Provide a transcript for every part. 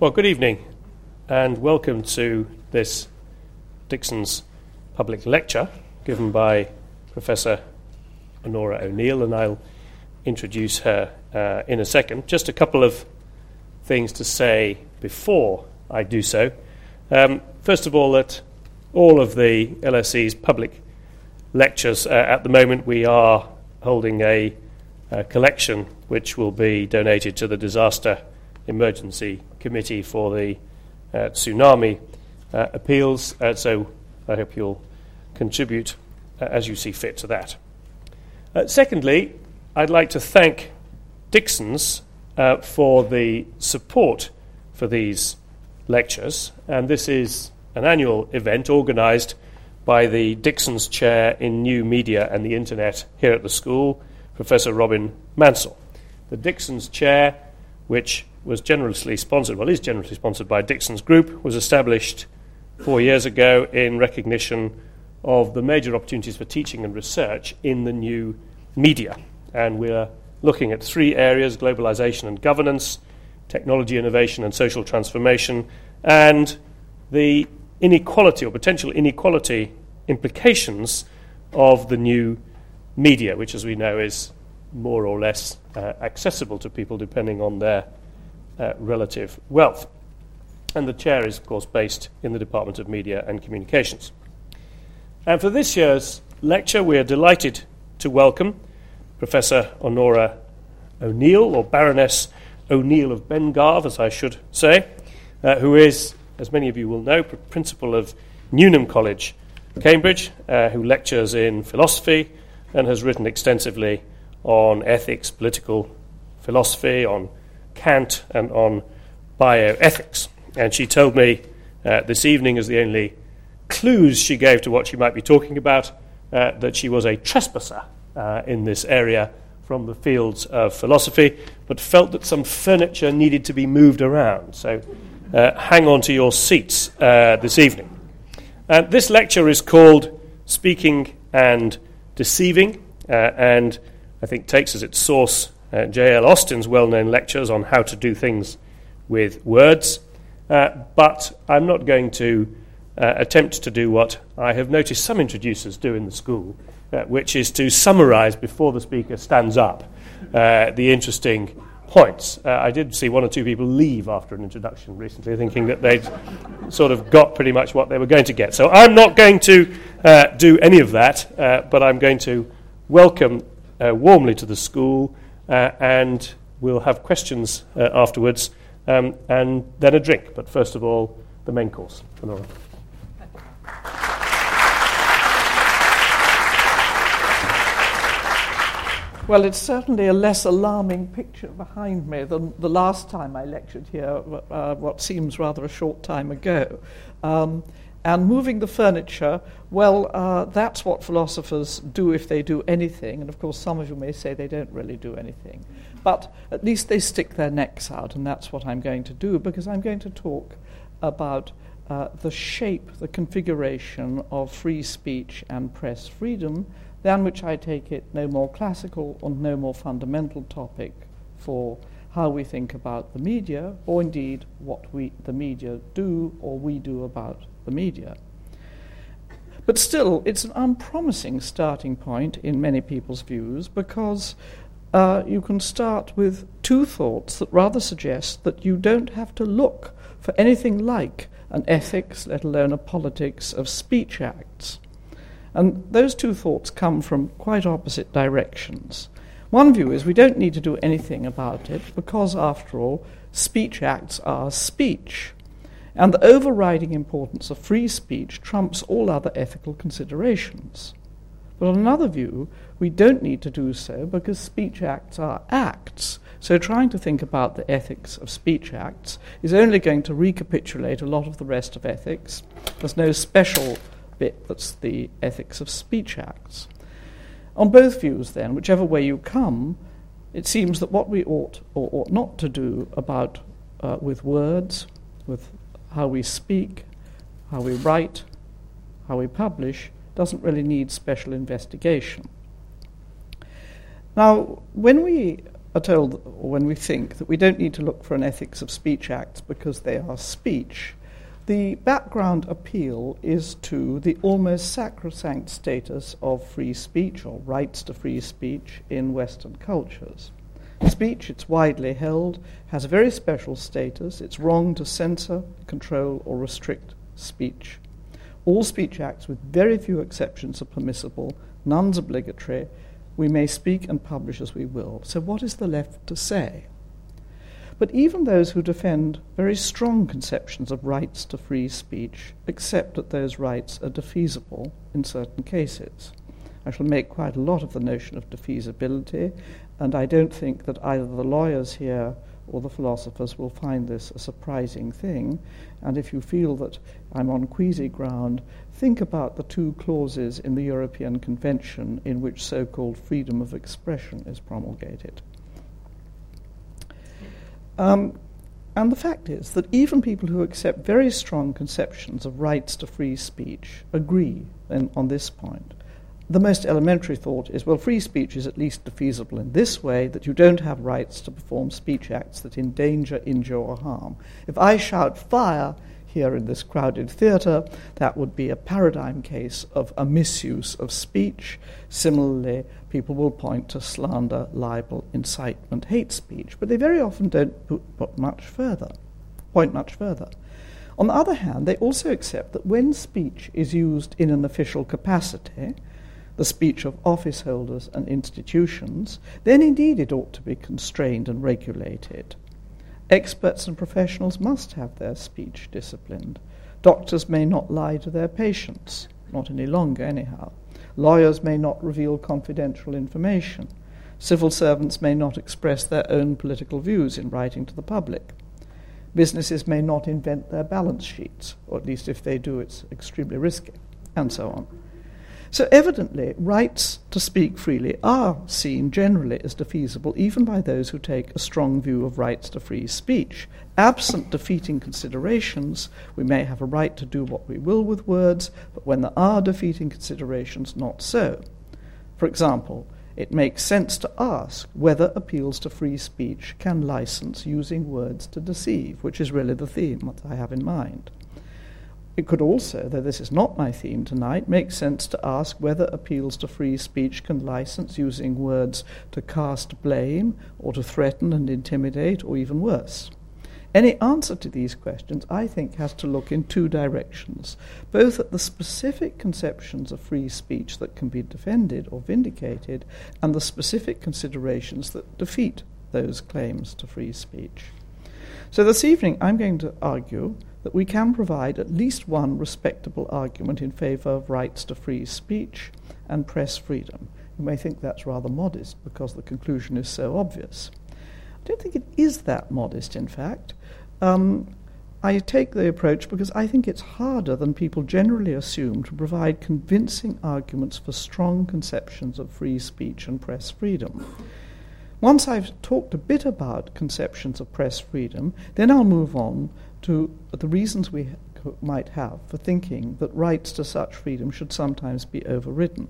Well, good evening and welcome to this Dixon's public lecture given by Professor Honora O'Neill, and I'll introduce her in a second. Just a couple of things to say before I do so. First of all, that all of the LSE's public lectures, at the moment we are holding a collection which will be donated to the Disaster Emergency Committee for the tsunami appeals, so I hope you'll contribute as you see fit to that. Secondly, I'd like to thank Dixon's for the support for these lectures, and this is an annual event organised by the Dixon's Chair in New Media and the Internet here at the school, Professor Robin Mansell. The Dixon's Chair, which was is generously sponsored by Dixon's Group, was established 4 years ago in recognition of the major opportunities for teaching and research in the new media. And we're looking at three areas: globalization and governance, technology innovation and social transformation, and the inequality or potential inequality implications of the new media, which, as we know, is more or less accessible to people depending on their relative wealth. And the chair is, of course, based in the Department of Media and Communications. And for this year's lecture, we are delighted to welcome Professor Honora O'Neill, or Baroness O'Neill of Bengarve, as I should say, who is, as many of you will know, principal of Newnham College, Cambridge, who lectures in philosophy and has written extensively on ethics, political philosophy, on Kant, and on bioethics. And she told me this evening, as the only clues she gave to what she might be talking about, that she was a trespasser in this area from the fields of philosophy, but felt that some furniture needed to be moved around. So hang on to your seats this evening. This lecture is called Speaking and Deceiving, and I think takes as its source J.L. Austin's well-known lectures on how to do things with words. But I'm not going to attempt to do what I have noticed some introducers do in the school, which is to summarize before the speaker stands up the interesting points. I did see one or two people leave after an introduction recently, thinking that they'd sort of got pretty much what they were going to get. So I'm not going to do any of that, but I'm going to welcome warmly to the school, and we'll have questions afterwards, and then a drink. But first of all, the main course. Honora. Well, it's certainly a less alarming picture behind me than the last time I lectured here, what seems rather a short time ago. And moving the furniture, well, that's what philosophers do if they do anything. And of course, some of you may say they don't really do anything. But at least they stick their necks out, and that's what I'm going to do, because I'm going to talk about the shape, the configuration of free speech and press freedom, than which I take it no more classical or no more fundamental topic for how we think about the media, or indeed what the media do or we do about the media. But still, it's an unpromising starting point in many people's views, because you can start with two thoughts that rather suggest that you don't have to look for anything like an ethics, let alone a politics, of speech acts. And those two thoughts come from quite opposite directions. One view is we don't need to do anything about it because, after all, speech acts are speech. And the overriding importance of free speech trumps all other ethical considerations. But on another view, we don't need to do so because speech acts are acts. So trying to think about the ethics of speech acts is only going to recapitulate a lot of the rest of ethics. There's no special bit that's the ethics of speech acts. On both views, then, whichever way you come, it seems that what we ought or ought not to do about with words, with how we speak, how we write, how we publish, doesn't really need special investigation. Now, when we are told, or when we think, that we don't need to look for an ethics of speech acts because they are speech, the background appeal is to the almost sacrosanct status of free speech or rights to free speech in Western cultures. Speech, it's widely held, has a very special status. It's wrong to censor, control, or restrict speech. All speech acts, with very few exceptions, are permissible. None's obligatory. We may speak and publish as we will. So what is there left to say? But even those who defend very strong conceptions of rights to free speech accept that those rights are defeasible in certain cases. I shall make quite a lot of the notion of defeasibility, and I don't think that either the lawyers here or the philosophers will find this a surprising thing. And if you feel that I'm on queasy ground, think about the two clauses in the European Convention in which so-called freedom of expression is promulgated. And the fact is that even people who accept very strong conceptions of rights to free speech agree on this point. The most elementary thought is, well, free speech is at least defeasible in this way, that you don't have rights to perform speech acts that endanger, injure, or harm. If I shout fire here in this crowded theatre, that would be a paradigm case of a misuse of speech. Similarly, people will point to slander, libel, incitement, hate speech, but they very often don't point much further. On the other hand, they also accept that when speech is used in an official capacity, the speech of office holders and institutions, then indeed it ought to be constrained and regulated. Experts and professionals must have their speech disciplined. Doctors may not lie to their patients, not any longer anyhow. Lawyers may not reveal confidential information. Civil servants may not express their own political views in writing to the public. Businesses may not invent their balance sheets, or at least if they do, it's extremely risky, and so on. So evidently, rights to speak freely are seen generally as defeasible, even by those who take a strong view of rights to free speech. Absent defeating considerations, we may have a right to do what we will with words, but when there are defeating considerations, not so. For example, it makes sense to ask whether appeals to free speech can license using words to deceive, which is really the theme that I have in mind. It could also, though this is not my theme tonight, make sense to ask whether appeals to free speech can license using words to cast blame or to threaten and intimidate, or even worse. Any answer to these questions, I think, has to look in two directions, both at the specific conceptions of free speech that can be defended or vindicated, and the specific considerations that defeat those claims to free speech. So this evening I'm going to argue that we can provide at least one respectable argument in favour of rights to free speech and press freedom. You may think that's rather modest because the conclusion is so obvious. I don't think it is that modest, in fact. I take the approach because I think it's harder than people generally assume to provide convincing arguments for strong conceptions of free speech and press freedom. Once I've talked a bit about conceptions of press freedom, then I'll move on to the reasons we might have for thinking that rights to such freedom should sometimes be overridden.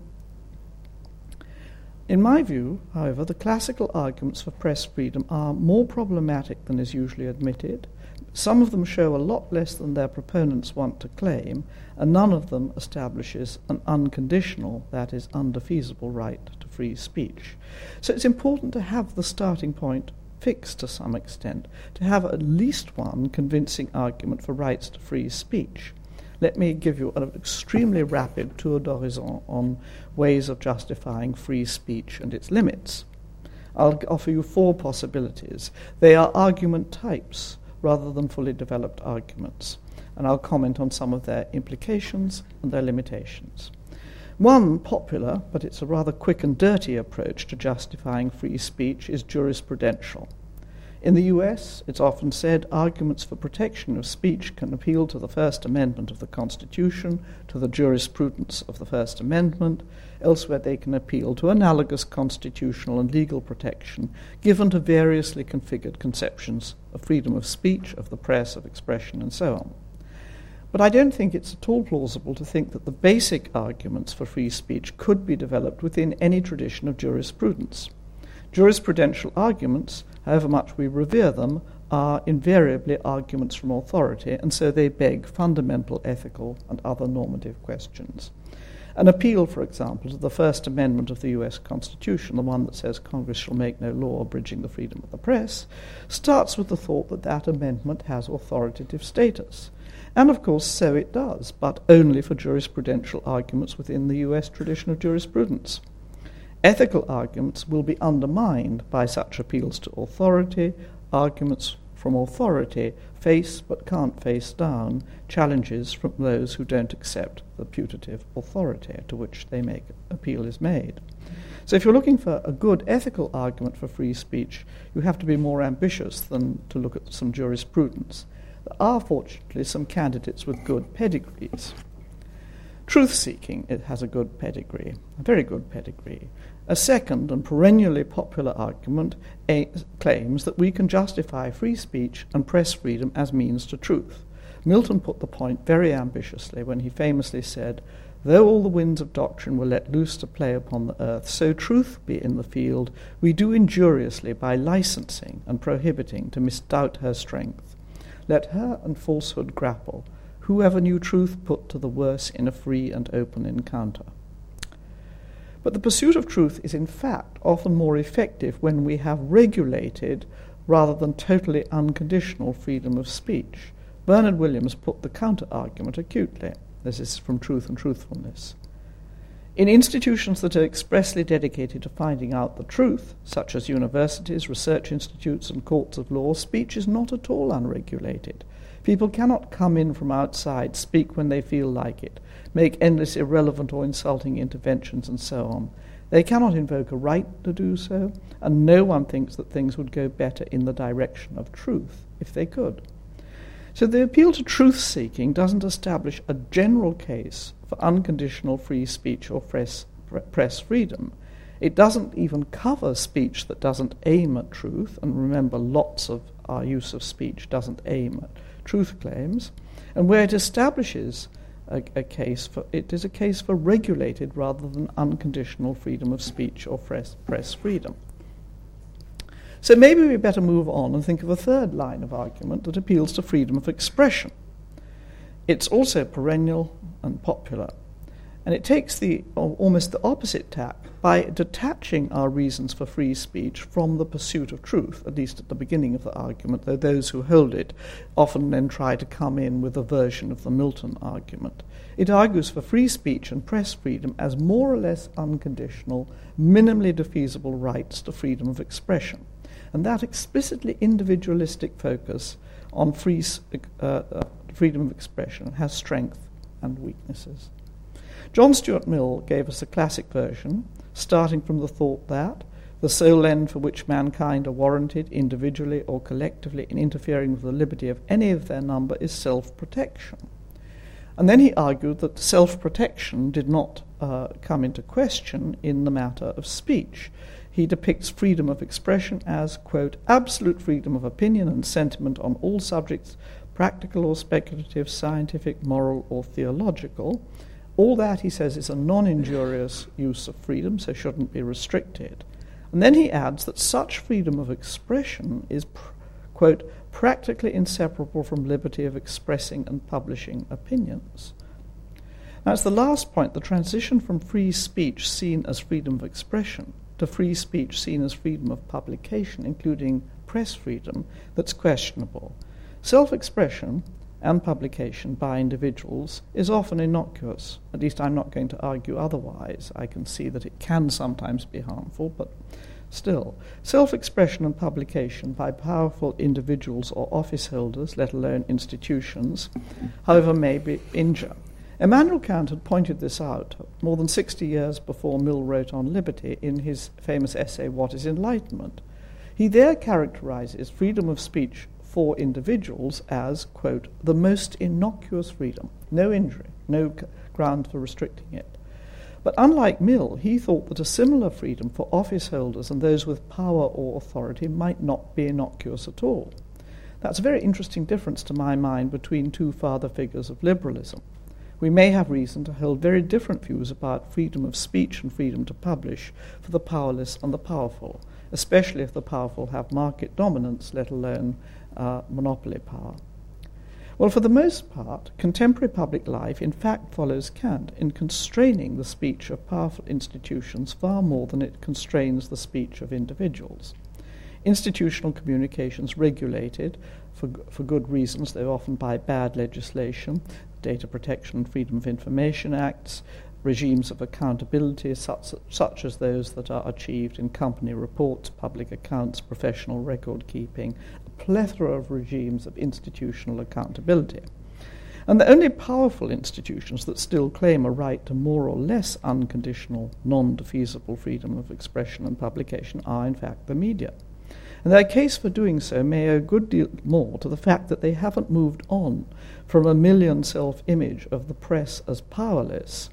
In my view, however, the classical arguments for press freedom are more problematic than is usually admitted. Some of them show a lot less than their proponents want to claim, and none of them establishes an unconditional, that is, undefeasible right to free speech. So it's important to have the starting point fixed to some extent, to have at least one convincing argument for rights to free speech. Let me give you an extremely rapid tour d'horizon on ways of justifying free speech and its limits. I'll offer you four possibilities. They are argument types rather than fully developed arguments, and I'll comment on some of their implications and their limitations. One popular, but it's a rather quick and dirty approach to justifying free speech, is jurisprudential. In the US, it's often said arguments for protection of speech can appeal to the First Amendment of the Constitution, to the jurisprudence of the First Amendment. Elsewhere, they can appeal to analogous constitutional and legal protection given to variously configured conceptions of freedom of speech, of the press, of expression, and so on. But I don't think it's at all plausible to think that the basic arguments for free speech could be developed within any tradition of jurisprudence. Jurisprudential arguments, however much we revere them, are invariably arguments from authority, and so they beg fundamental ethical and other normative questions. An appeal, for example, to the First Amendment of the US Constitution, the one that says Congress shall make no law abridging the freedom of the press, starts with the thought that that amendment has authoritative status. And of course, so it does, but only for jurisprudential arguments within the US tradition of jurisprudence. Ethical arguments will be undermined by such appeals to authority. Arguments from authority face but can't face down challenges from those who don't accept the putative authority to which they make appeal is made. So if you're looking for a good ethical argument for free speech, you have to be more ambitious than to look at some jurisprudence. There are, fortunately, some candidates with good pedigrees. Truth-seeking, it has a good pedigree, a very good pedigree. A second and perennially popular argument claims that we can justify free speech and press freedom as means to truth. Milton put the point very ambitiously when he famously said, "Though all the winds of doctrine were let loose to play upon the earth, so truth be in the field, we do injuriously by licensing and prohibiting to misdoubt her strength. Let her and falsehood grapple. Whoever knew truth put to the worse in a free and open encounter." But the pursuit of truth is in fact often more effective when we have regulated rather than totally unconditional freedom of speech. Bernard Williams put the counter-argument acutely. This is from Truth and Truthfulness. In institutions that are expressly dedicated to finding out the truth, such as universities, research institutes, and courts of law, speech is not at all unregulated. People cannot come in from outside, speak when they feel like it, make endless irrelevant or insulting interventions, and so on. They cannot invoke a right to do so, and no one thinks that things would go better in the direction of truth if they could. So the appeal to truth-seeking doesn't establish a general case for unconditional free speech or press freedom. It doesn't even cover speech that doesn't aim at truth, and remember, lots of our use of speech doesn't aim at truth claims, and where it establishes a case for it is a case for regulated rather than unconditional freedom of speech or press freedom. So maybe we better move on and think of a third line of argument that appeals to freedom of expression. It's also perennial and popular, and it takes almost the opposite tack by detaching our reasons for free speech from the pursuit of truth, at least at the beginning of the argument, though those who hold it often then try to come in with a version of the Milton argument. It argues for free speech and press freedom as more or less unconditional, minimally defeasible rights to freedom of expression. And that explicitly individualistic focus on freedom of expression has strength and weaknesses. John Stuart Mill gave us a classic version, starting from the thought that the sole end for which mankind are warranted, individually or collectively, in interfering with the liberty of any of their number is self-protection. And then he argued that self-protection did not come into question in the matter of speech. He depicts freedom of expression as, quote, absolute freedom of opinion and sentiment on all subjects, practical or speculative, scientific, moral or theological. All that, he says, is a non-injurious use of freedom, so shouldn't be restricted. And then he adds that such freedom of expression is, quote, practically inseparable from liberty of expressing and publishing opinions. Now, it's the last point, the transition from free speech seen as freedom of expression to free speech seen as freedom of publication, including press freedom, that's questionable. Self-expression and publication by individuals is often innocuous. At least I'm not going to argue otherwise. I can see that it can sometimes be harmful, but still. Self-expression and publication by powerful individuals or office holders, let alone institutions, however, may injure. Immanuel Kant had pointed this out more than 60 years before Mill wrote on liberty in his famous essay, What is Enlightenment? He there characterizes freedom of speech for individuals as, quote, the most innocuous freedom, no injury, no ground for restricting it. But unlike Mill, he thought that a similar freedom for office holders and those with power or authority might not be innocuous at all. That's a very interesting difference to my mind between two father figures of liberalism. We may have reason to hold very different views about freedom of speech and freedom to publish for the powerless and the powerful. especially if the powerful have market dominance, let alone monopoly power. Well, for the most part, contemporary public life in fact follows Kant in constraining the speech of powerful institutions far more than it constrains the speech of individuals. Institutional communications regulated, for good reasons, though often by bad legislation, Data Protection and Freedom of Information Acts, regimes of accountability such as those that are achieved in company reports, public accounts, professional record keeping, a plethora of regimes of institutional accountability. And the only powerful institutions that still claim a right to more or less unconditional, non-defeasible freedom of expression and publication are, in fact, the media. And their case for doing so may owe a good deal more to the fact that they haven't moved on from a Millian self-image of the press as powerless,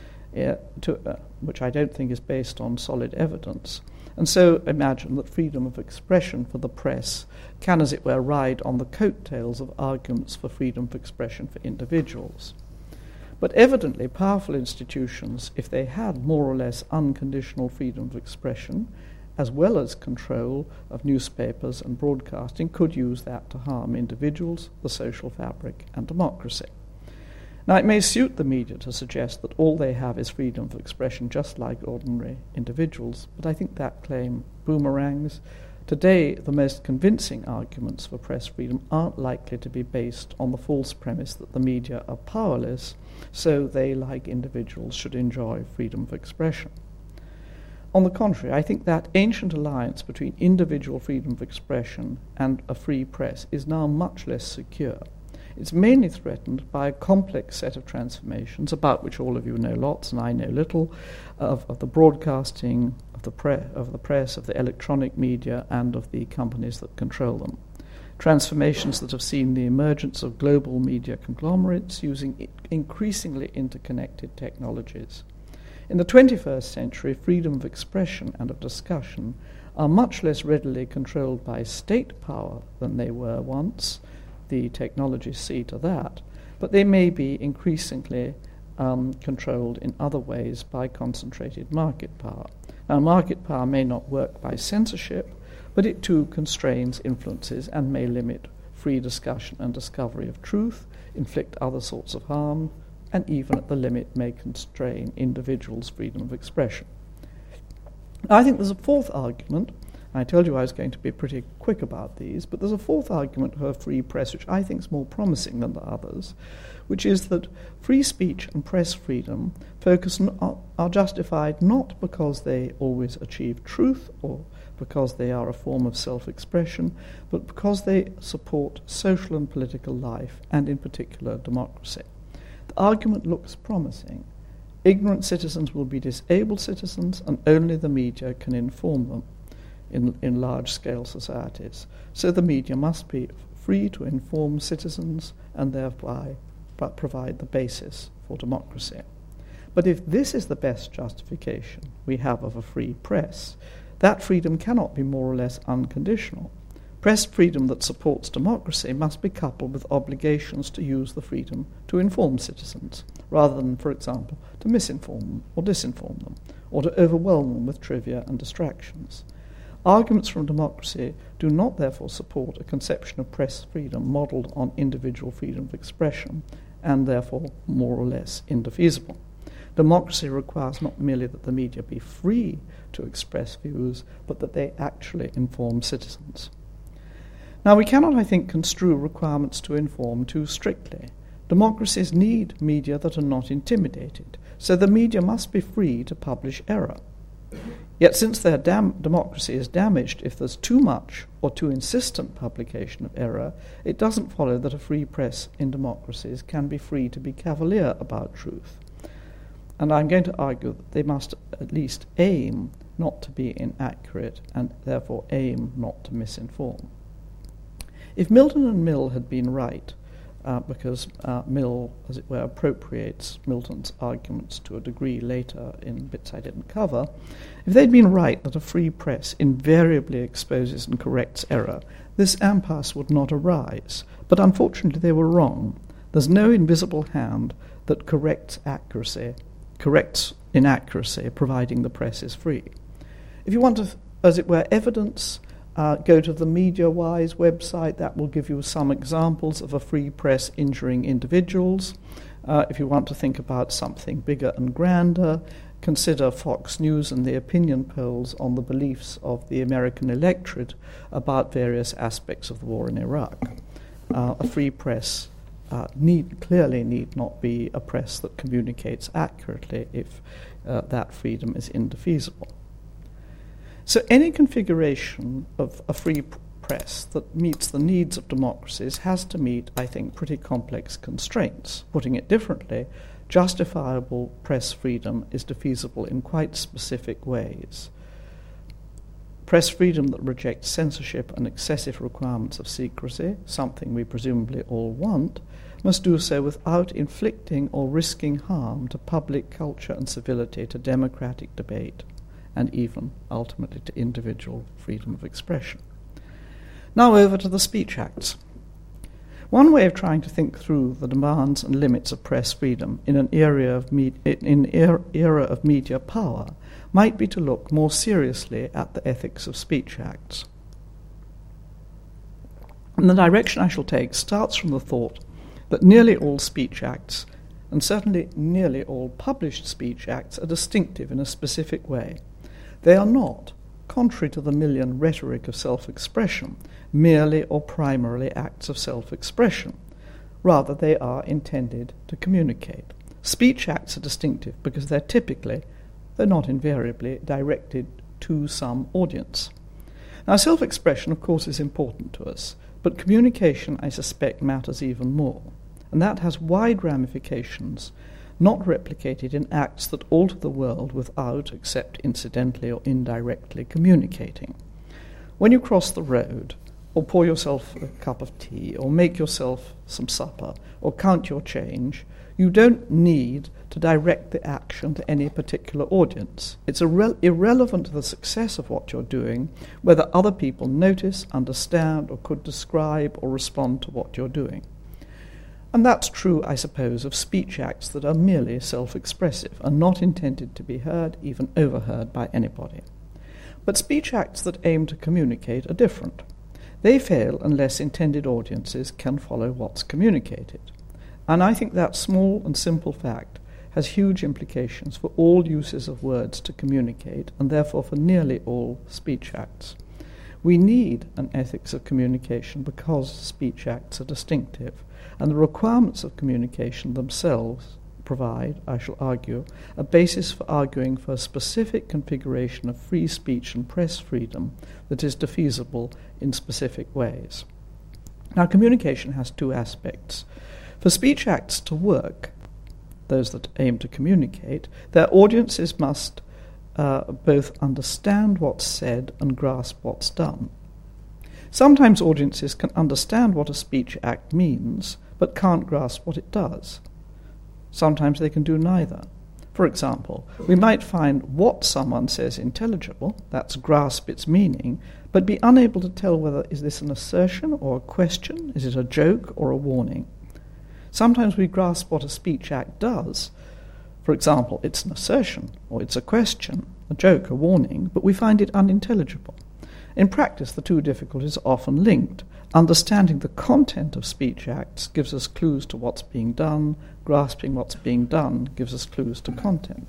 which I don't think is based on solid evidence, and so imagine that freedom of expression for the press can, as it were, ride on the coattails of arguments for freedom of expression for individuals. But evidently, powerful institutions, if they had more or less unconditional freedom of expression, as well as control of newspapers and broadcasting, could use that to harm individuals, the social fabric, and democracy. Now, it may suit the media to suggest that all they have is freedom of expression, just like ordinary individuals, but I think that claim boomerangs. Today, the most convincing arguments for press freedom aren't likely to be based on the false premise that the media are powerless, so they, like individuals, should enjoy freedom of expression. On the contrary, I think that ancient alliance between individual freedom of expression and a free press is now much less secure. It's mainly threatened by a complex set of transformations, about which all of you know lots and I know little, of the broadcasting, of the press, of the electronic media, and of the companies that control them. Transformations that have seen the emergence of global media conglomerates using increasingly interconnected technologies. In the 21st century, freedom of expression and of discussion are much less readily controlled by state power than they were once. The technologies see to that, but they may be increasingly controlled in other ways by concentrated market power. Now, market power may not work by censorship, but it too constrains, influences, and may limit free discussion and discovery of truth, inflict other sorts of harm, and even at the limit may constrain individuals' freedom of expression. I think there's a fourth argument. I told you I was going to be pretty quick about these, but there's a fourth argument for a free press which I think is more promising than the others, which is that free speech and press freedom are justified not because they always achieve truth or because they are a form of self-expression, but because they support social and political life, and in particular democracy. The argument looks promising. Ignorant citizens will be disabled citizens, and only the media can inform them in large-scale societies. So the media must be free to inform citizens and thereby provide the basis for democracy. But if this is the best justification we have of a free press, that freedom cannot be more or less unconditional. Press freedom that supports democracy must be coupled with obligations to use the freedom to inform citizens, rather than, for example, to misinform them or disinform them, or to overwhelm them with trivia and distractions. Arguments from democracy do not therefore support a conception of press freedom modelled on individual freedom of expression, and therefore more or less indefeasible. Democracy requires not merely that the media be free to express views, but that they actually inform citizens. Now, we cannot, I think, construe requirements to inform too strictly. Democracies need media that are not intimidated, so the media must be free to publish error. Yet since their democracy is damaged if there's too much or too insistent publication of error, it doesn't follow that a free press in democracies can be free to be cavalier about truth. And I'm going to argue that they must at least aim not to be inaccurate and therefore aim not to misinform. If Milton and Mill had been right, because Mill, as it were, appropriates Milton's arguments to a degree later in bits I didn't cover, if they'd been right that a free press invariably exposes and corrects error, this impasse would not arise. But unfortunately they were wrong. There's no invisible hand that corrects inaccuracy, providing the press is free. If you want to as it were, evidence. Go to the MediaWise website. That will give you some examples of a free press injuring individuals. If you want to think about something bigger and grander, consider Fox News and the opinion polls on the beliefs of the American electorate about various aspects of the war in Iraq. A free press clearly need not be a press that communicates accurately if that freedom is indefeasible. So any configuration of a free press that meets the needs of democracies has to meet, I think, pretty complex constraints. Putting it differently, justifiable press freedom is defeasible in quite specific ways. Press freedom that rejects censorship and excessive requirements of secrecy, something we presumably all want, must do so without inflicting or risking harm to public culture and civility, to democratic debate, and even, ultimately, to individual freedom of expression. Now over to the Speech Acts. One way of trying to think through the demands and limits of press freedom in an era of media power might be to look more seriously at the ethics of Speech Acts. And the direction I shall take starts from the thought that nearly all Speech Acts, and certainly nearly all published Speech Acts, are distinctive in a specific way. They are not, contrary to the million rhetoric of self-expression, merely or primarily acts of self-expression. Rather, they are intended to communicate. Speech acts are distinctive because they're typically, though not invariably, directed to some audience. Now, self-expression, of course, is important to us, but communication, I suspect, matters even more. And that has wide ramifications, not replicated in acts that alter the world without, except incidentally or indirectly, communicating. When you cross the road, or pour yourself a cup of tea, or make yourself some supper, or count your change, you don't need to direct the action to any particular audience. It's irrelevant to the success of what you're doing whether other people notice, understand, or could describe or respond to what you're doing. And that's true, I suppose, of speech acts that are merely self-expressive and not intended to be heard, even overheard by anybody. But speech acts that aim to communicate are different. They fail unless intended audiences can follow what's communicated. And I think that small and simple fact has huge implications for all uses of words to communicate, and therefore for nearly all speech acts. We need an ethics of communication because speech acts are distinctive, and the requirements of communication themselves provide, I shall argue, a basis for arguing for a specific configuration of free speech and press freedom that is defeasible in specific ways. Now, communication has two aspects. For speech acts to work, those that aim to communicate, their audiences must both understand what's said and grasp what's done. Sometimes audiences can understand what a speech act means, but can't grasp what it does. Sometimes they can do neither. For example, we might find what someone says intelligible, that's grasp its meaning, but be unable to tell whether is this an assertion or a question, is it a joke or a warning. Sometimes we grasp what a speech act does. For example, it's an assertion, or it's a question, a joke, a warning, but we find it unintelligible. In practice, the two difficulties are often linked. Understanding the content of speech acts gives us clues to what's being done. Grasping what's being done gives us clues to content.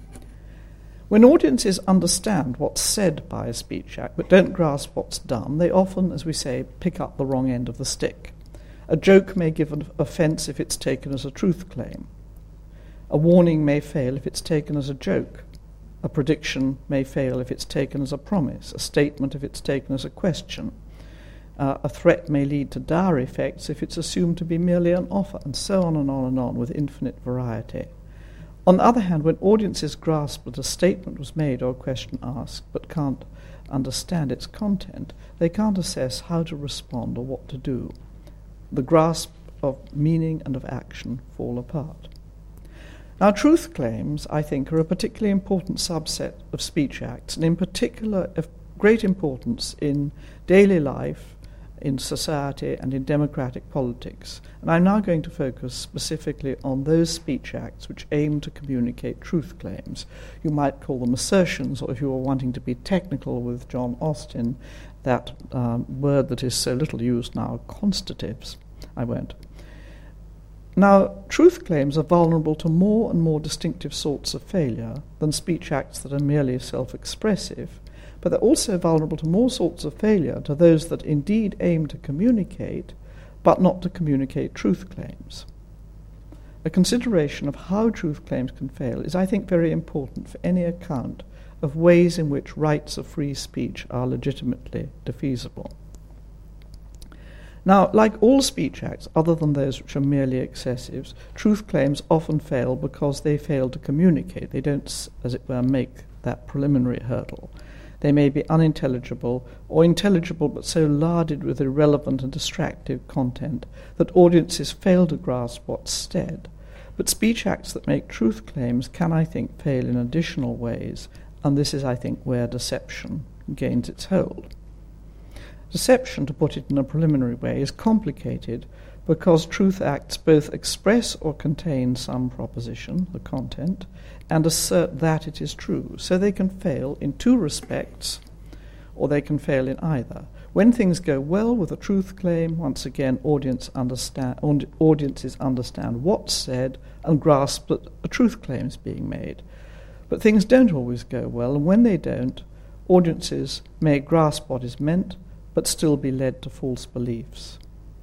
When audiences understand what's said by a speech act but don't grasp what's done, they often, as we say, pick up the wrong end of the stick. A joke may give an offence if it's taken as a truth claim. A warning may fail if it's taken as a joke. A prediction may fail if it's taken as a promise. A statement if it's taken as a question. A threat may lead to dire effects if it's assumed to be merely an offer, and so on and on and on with infinite variety. On the other hand, when audiences grasp that a statement was made or a question asked but can't understand its content, they can't assess how to respond or what to do. The grasp of meaning and of action fall apart. Now, truth claims, I think, are a particularly important subset of speech acts, and in particular of great importance in daily life, in society and in democratic politics. And I'm now going to focus specifically on those speech acts which aim to communicate truth claims. You might call them assertions, or if you were wanting to be technical with John Austin, that word that is so little used now, constatives. I won't. Now, truth claims are vulnerable to more and more distinctive sorts of failure than speech acts that are merely self-expressive, but they're also vulnerable to more sorts of failure to those that indeed aim to communicate, but not to communicate truth claims. A consideration of how truth claims can fail is, I think, very important for any account of ways in which rights of free speech are legitimately defeasible. Now, like all speech acts, other than those which are merely excessives, truth claims often fail because they fail to communicate. They don't, as it were, make that preliminary hurdle. They may be unintelligible or intelligible but so larded with irrelevant and distractive content that audiences fail to grasp what's said. But speech acts that make truth claims can, I think, fail in additional ways, and this is, I think, where deception gains its hold. Deception, to put it in a preliminary way, is complicated because truth acts both express or contain some proposition, the content, and assert that it is true. So they can fail in two respects, or they can fail in either. When things go well with a truth claim, once again, audiences understand what's said and grasp that a truth claim is being made. But things don't always go well, and when they don't, audiences may grasp what is meant, but still be led to false beliefs.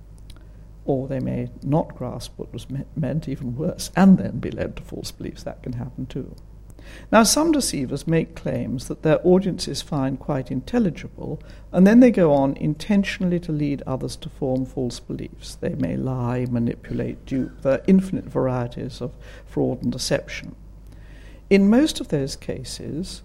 Or they may not grasp what was meant, even worse, and then be led to false beliefs. That can happen too. Now, some deceivers make claims that their audiences find quite intelligible, and then they go on intentionally to lead others to form false beliefs. They may lie, manipulate, dupe. There are infinite varieties of fraud and deception. In most of those cases,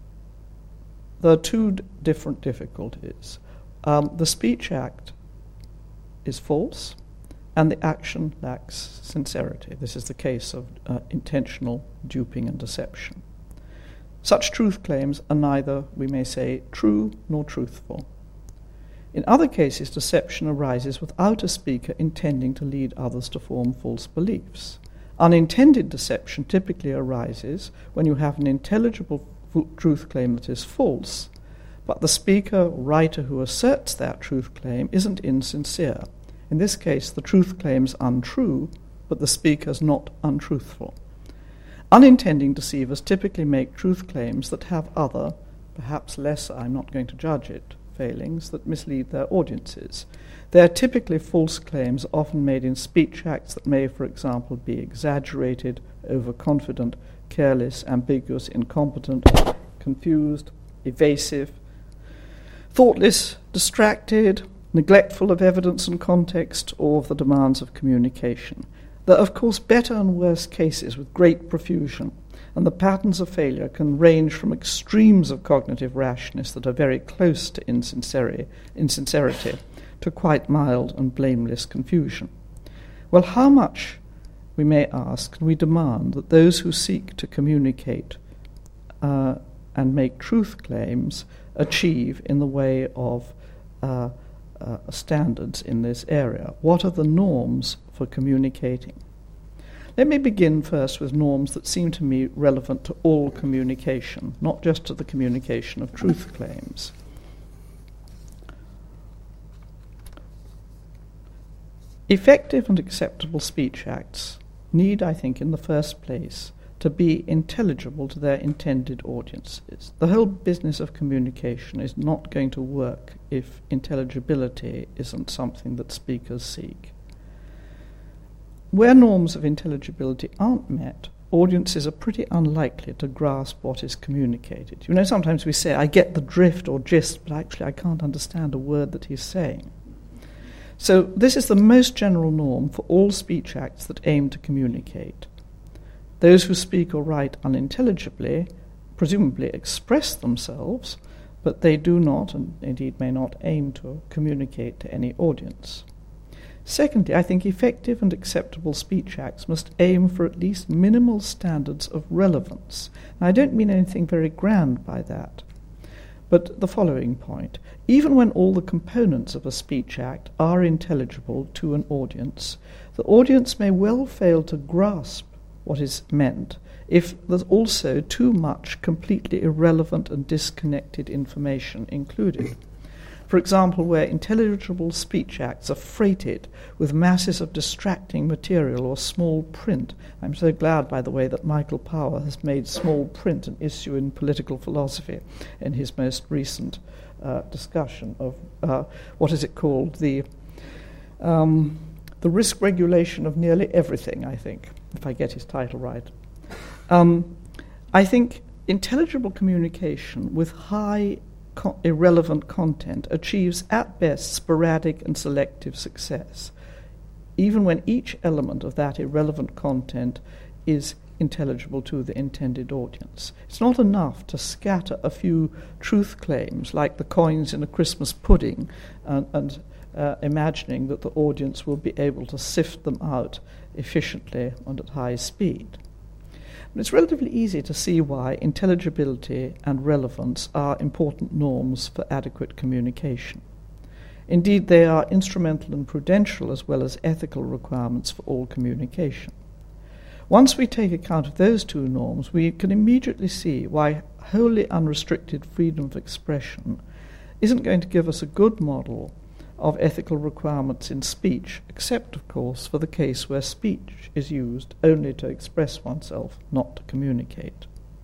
there are two different difficulties. The speech act is false, and the action lacks sincerity. This is the case of intentional duping and deception. Such truth claims are neither, we may say, true nor truthful. In other cases, deception arises without a speaker intending to lead others to form false beliefs. Unintended deception typically arises when you have an intelligible truth claim that is false, but the speaker or writer who asserts that truth claim isn't insincere. In this case, the truth claim's untrue, but the speaker's not untruthful. Unintending deceivers typically make truth claims that have other, perhaps lesser, I'm not going to judge it, failings that mislead their audiences. They are typically false claims, often made in speech acts that may, for example, be exaggerated, overconfident, careless, ambiguous, incompetent, confused, evasive, thoughtless, distracted, neglectful of evidence and context, or of the demands of communication. There are, of course, better and worse cases with great profusion, and the patterns of failure can range from extremes of cognitive rashness that are very close to insincerity to quite mild and blameless confusion. Well, how much, we may ask, can we demand that those who seek to communicate and make truth claims achieve in the way of standards in this area? What are the norms for communicating? Let me begin first with norms that seem to me relevant to all communication, not just to the communication of truth claims. Effective and acceptable speech acts need, I think, in the first place, to be intelligible to their intended audiences. The whole business of communication is not going to work if intelligibility isn't something that speakers seek. Where norms of intelligibility aren't met, audiences are pretty unlikely to grasp what is communicated. You know, sometimes we say, I get the drift or gist, but actually I can't understand a word that he's saying. So this is the most general norm for all speech acts that aim to communicate. Those who speak or write unintelligibly presumably express themselves, but they do not, and indeed may not, aim to communicate to any audience. Secondly, I think effective and acceptable speech acts must aim for at least minimal standards of relevance. Now, I don't mean anything very grand by that, but the following point. Even when all the components of a speech act are intelligible to an audience, the audience may well fail to grasp what is meant if there's also too much completely irrelevant and disconnected information included. For example, where intelligible speech acts are freighted with masses of distracting material or small print. I'm so glad, by the way, that Michael Power has made small print an issue in political philosophy in his most recent discussion of what is it called, the risk regulation of nearly everything, I think, if I get his title right. I think intelligible communication with high irrelevant content achieves at best sporadic and selective success, even when each element of that irrelevant content is intelligible to the intended audience. It's not enough to scatter a few truth claims like the coins in a Christmas pudding and imagining that the audience will be able to sift them out efficiently and at high speed. It's relatively easy to see why intelligibility and relevance are important norms for adequate communication. Indeed, they are instrumental and prudential as well as ethical requirements for all communication. Once we take account of those two norms, we can immediately see why wholly unrestricted freedom of expression isn't going to give us a good model of ethical requirements in speech, except, of course, for the case where speech is used only to express oneself, not to communicate.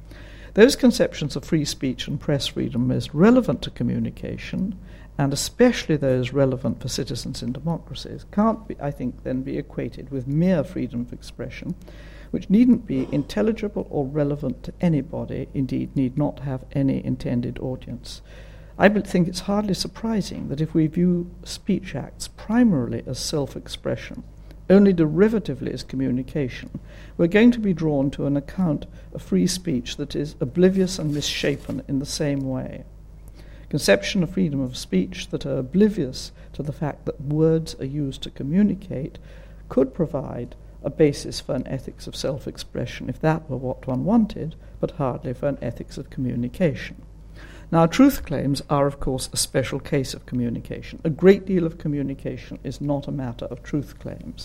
Those conceptions of free speech and press freedom most relevant to communication, and especially those relevant for citizens in democracies, can't be, I think, then be equated with mere freedom of expression, which needn't be intelligible or relevant to anybody, indeed need not have any intended audience. I think it's hardly surprising that if we view speech acts primarily as self-expression, only derivatively as communication, we're going to be drawn to an account of free speech that is oblivious and misshapen in the same way. Conception of freedom of speech that are oblivious to the fact that words are used to communicate could provide a basis for an ethics of self-expression if that were what one wanted, but hardly for an ethics of communication. Now, truth claims are, of course, a special case of communication. A great deal of communication is not a matter of truth claims.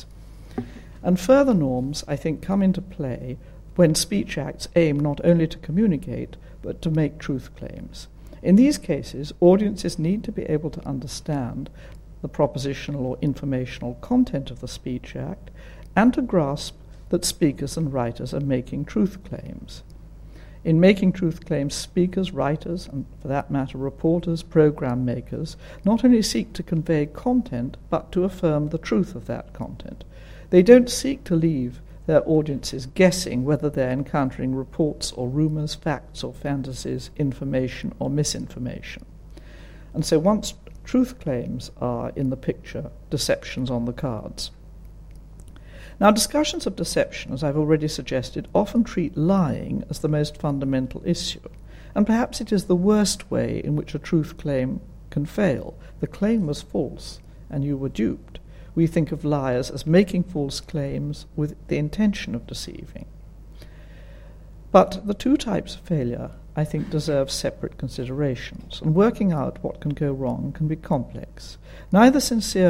And further norms, I think, come into play when speech acts aim not only to communicate, but to make truth claims. In these cases, audiences need to be able to understand the propositional or informational content of the speech act and to grasp that speakers and writers are making truth claims. In making truth claims, speakers, writers, and for that matter reporters, program makers, not only seek to convey content, but to affirm the truth of that content. They don't seek to leave their audiences guessing whether they're encountering reports or rumours, facts or fantasies, information or misinformation. And so once truth claims are in the picture, deception's on the cards. Now, discussions of deception, as I've already suggested, often treat lying as the most fundamental issue, and perhaps it is the worst way in which a truth claim can fail. The claim was false, and you were duped. We think of liars as making false claims with the intention of deceiving. But the two types of failure, I think, deserve separate considerations, and working out what can go wrong can be complex. Neither insincere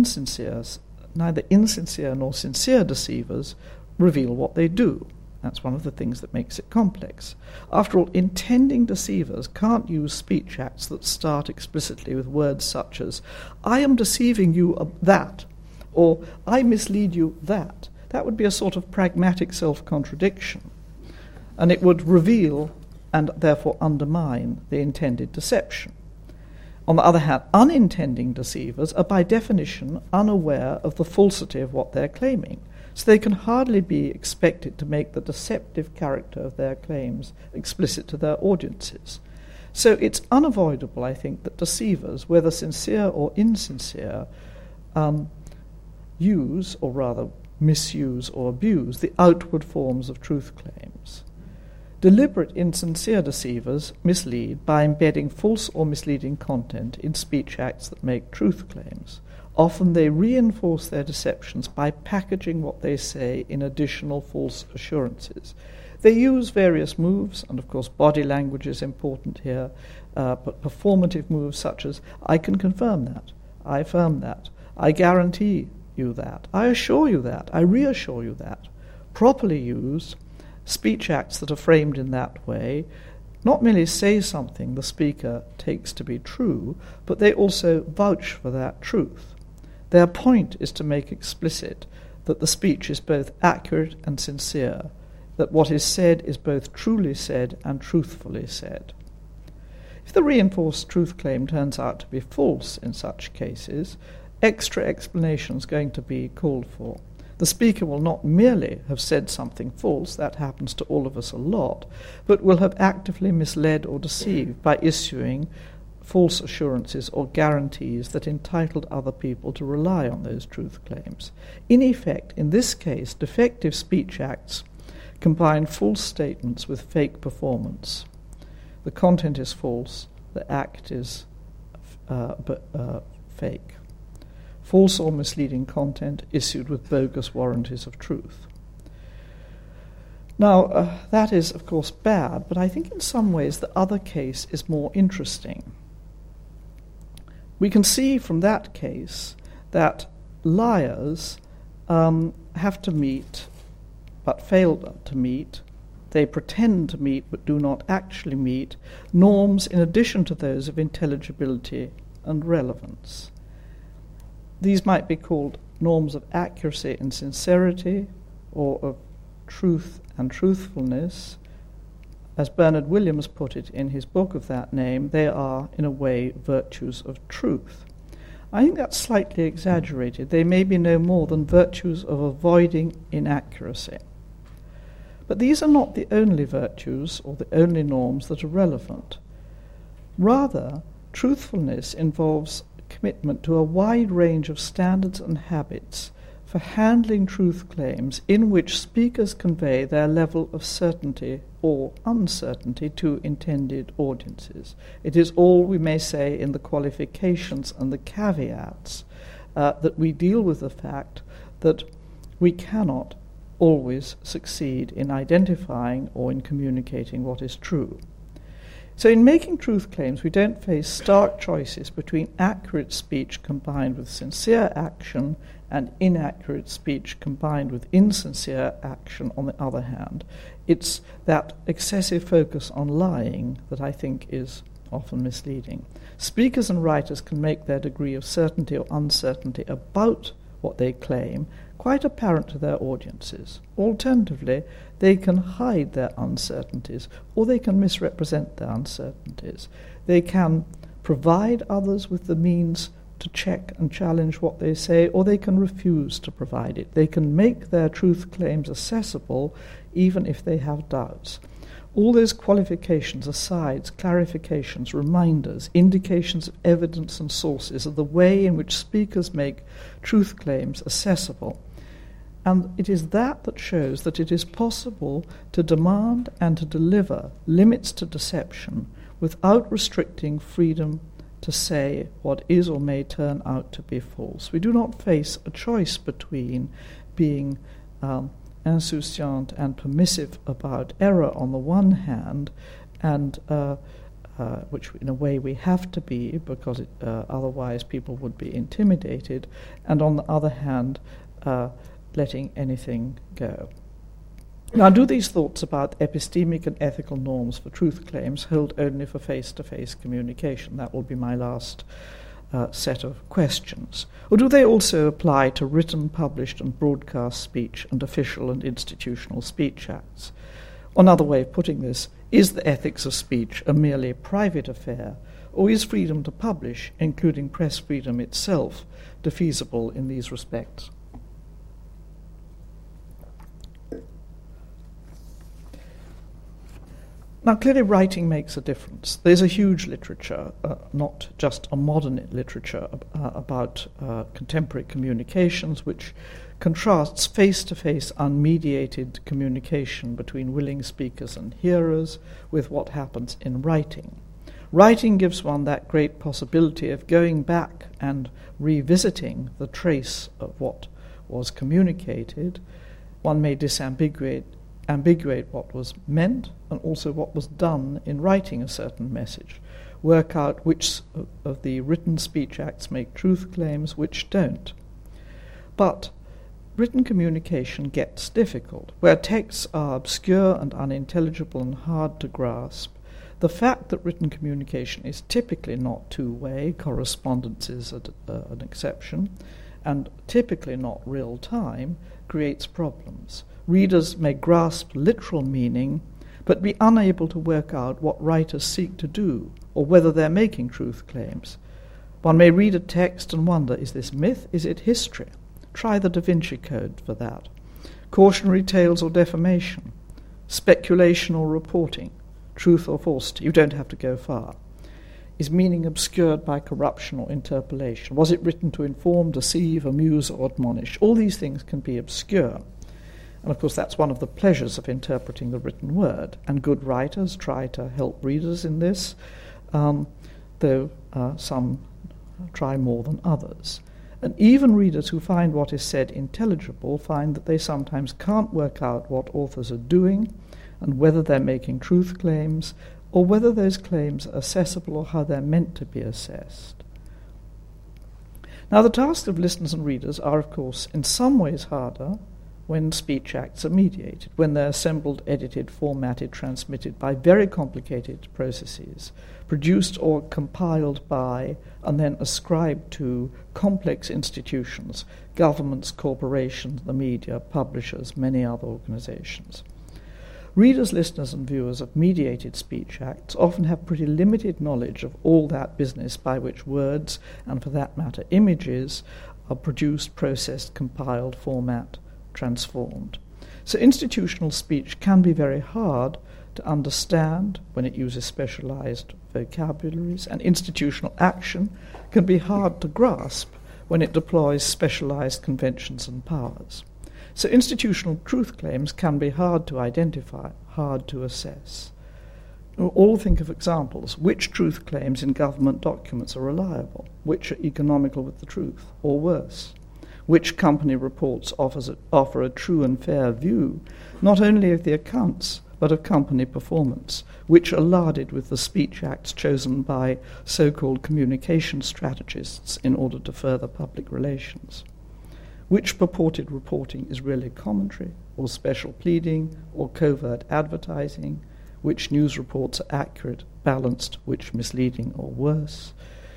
nor sincere deceivers reveal what they do. That's one of the things that makes it complex. After all, intending deceivers can't use speech acts that start explicitly with words such as, I am deceiving you that, or I mislead you that. That would be a sort of pragmatic self-contradiction, and it would reveal and therefore undermine the intended deception. On the other hand, unintending deceivers are by definition unaware of the falsity of what they're claiming, so they can hardly be expected to make the deceptive character of their claims explicit to their audiences. So it's unavoidable, I think, that deceivers, whether sincere or insincere, use, or rather misuse or abuse, the outward forms of truth claims. Deliberate, insincere deceivers mislead by embedding false or misleading content in speech acts that make truth claims. Often they reinforce their deceptions by packaging what they say in additional false assurances. They use various moves, and of course body language is important here, but performative moves such as, I can confirm that, I affirm that, I guarantee you that, I assure you that, I reassure you that. Properly used, speech acts that are framed in that way not merely say something the speaker takes to be true, but they also vouch for that truth. Their point is to make explicit that the speech is both accurate and sincere, that what is said is both truly said and truthfully said. If the reinforced truth claim turns out to be false in such cases, extra explanation is going to be called for. The speaker will not merely have said something false, that happens to all of us a lot, but will have actively misled or deceived by issuing false assurances or guarantees that entitled other people to rely on those truth claims. In effect, in this case, defective speech acts combine false statements with fake performance. The content is false, the act is fake. False or misleading content issued with bogus warranties of truth. Now, that is, of course, bad, but I think in some ways the other case is more interesting. We can see from that case that liars have to meet but fail to meet, they pretend to meet but do not actually meet, norms in addition to those of intelligibility and relevance. These might be called norms of accuracy and sincerity, or of truth and truthfulness. As Bernard Williams put it in his book of that name, they are, in a way, virtues of truth. I think that's slightly exaggerated. They may be no more than virtues of avoiding inaccuracy. But these are not the only virtues or the only norms that are relevant. Rather, truthfulness involves commitment to a wide range of standards and habits for handling truth claims in which speakers convey their level of certainty or uncertainty to intended audiences. It is all, we may say, in the qualifications and the caveats that we deal with the fact that we cannot always succeed in identifying or in communicating what is true. So in making truth claims, we don't face stark choices between accurate speech combined with sincere action and inaccurate speech combined with insincere action on the other hand. It's that excessive focus on lying that I think is often misleading. Speakers and writers can make their degree of certainty or uncertainty about what they claim quite apparent to their audiences. Alternatively, they can hide their uncertainties, or they can misrepresent their uncertainties. They can provide others with the means to check and challenge what they say, or they can refuse to provide it. They can make their truth claims accessible even if they have doubts. All those qualifications, asides, clarifications, reminders, indications of evidence and sources are the way in which speakers make truth claims accessible. And it is that shows that it is possible to demand and to deliver limits to deception without restricting freedom to say what is or may turn out to be false. We do not face a choice between being insouciant and permissive about error on the one hand, and which in a way we have to be because otherwise people would be intimidated, and on the other hand letting anything go. Now, do these thoughts about epistemic and ethical norms for truth claims hold only for face-to-face communication? That will be my last set of questions. Or do they also apply to written, published and broadcast speech and official and institutional speech acts? Another way of putting this, is the ethics of speech a merely private affair, or is freedom to publish, including press freedom itself, defeasible in these respects? Now, clearly writing makes a difference. There's a huge literature, not just a modern literature, about contemporary communications, which contrasts face-to-face unmediated communication between willing speakers and hearers with what happens in writing. Writing gives one that great possibility of going back and revisiting the trace of what was communicated. One may disambiguate ambiguate what was meant and also what was done in writing a certain message, work out which of the written speech acts make truth claims, which don't. But written communication gets difficult. Where texts are obscure and unintelligible and hard to grasp, the fact that written communication is typically not two-way, correspondence is an exception, and typically not real-time, creates problems. Readers may grasp literal meaning, but be unable to work out what writers seek to do, or whether they're making truth claims. One may read a text and wonder, is this myth? Is it history? Try the Da Vinci Code for that. Cautionary tales or defamation, speculation or reporting, truth or falsity. You don't have to go far. Is meaning obscured by corruption or interpolation? Was it written to inform, deceive, amuse, or admonish? All these things can be obscure. And of course that's one of the pleasures of interpreting the written word, and good writers try to help readers in this, though some try more than others. And even readers who find what is said intelligible find that they sometimes can't work out what authors are doing and whether they're making truth claims or whether those claims are accessible or how they're meant to be assessed. Now, the tasks of listeners and readers are, of course, in some ways harder when speech acts are mediated, when they're assembled, edited, formatted, transmitted by very complicated processes, produced or compiled by and then ascribed to complex institutions, governments, corporations, the media, publishers, many other organizations. Readers, listeners, and viewers of mediated speech acts often have pretty limited knowledge of all that business by which words, and for that matter images, are produced, processed, compiled, transformed. So institutional speech can be very hard to understand when it uses specialized vocabularies, and institutional action can be hard to grasp when it deploys specialized conventions and powers. So institutional truth claims can be hard to identify, hard to assess. All think of examples. Which truth claims in government documents are reliable? Which are economical with the truth, or worse? Which company reports offer a true and fair view, not only of the accounts, but of company performance, which are larded with the speech acts chosen by so-called communication strategists in order to further public relations? Which purported reporting is really commentary, or special pleading, or covert advertising? Which news reports are accurate, balanced, which misleading or worse?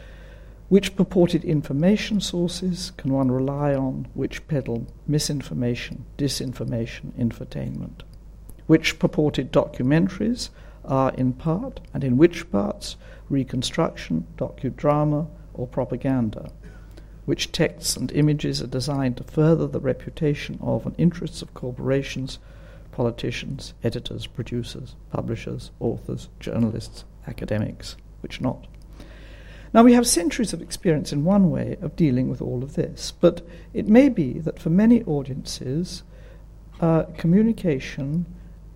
Which purported information sources can one rely on, which peddle misinformation, disinformation, infotainment? Which purported documentaries are in part, and in which parts, reconstruction, docudrama, or propaganda? Which texts and images are designed to further the reputation of and interests of corporations, politicians, editors, producers, publishers, authors, journalists, academics, which not? Now, we have centuries of experience in one way of dealing with all of this, but it may be that for many audiences, communication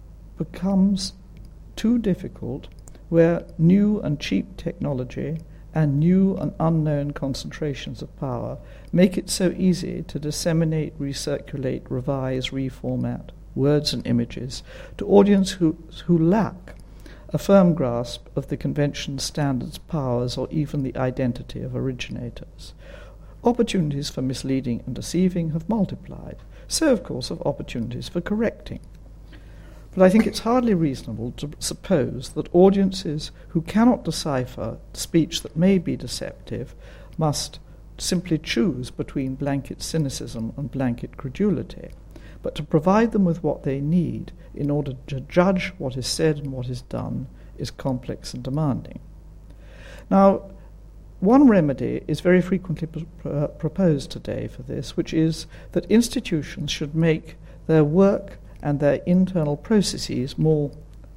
becomes too difficult where new and cheap technology and new and unknown concentrations of power make it so easy to disseminate, recirculate, revise, reformat words and images to audiences who lack a firm grasp of the conventions, standards, powers, or even the identity of originators. Opportunities for misleading and deceiving have multiplied. So, of course, have opportunities for correcting. But I think it's hardly reasonable to suppose that audiences who cannot decipher speech that may be deceptive must simply choose between blanket cynicism and blanket credulity, but to provide them with what they need in order to judge what is said and what is done is complex and demanding. Now, one remedy is very frequently proposed today for this, which is that institutions should make their work and their internal processes more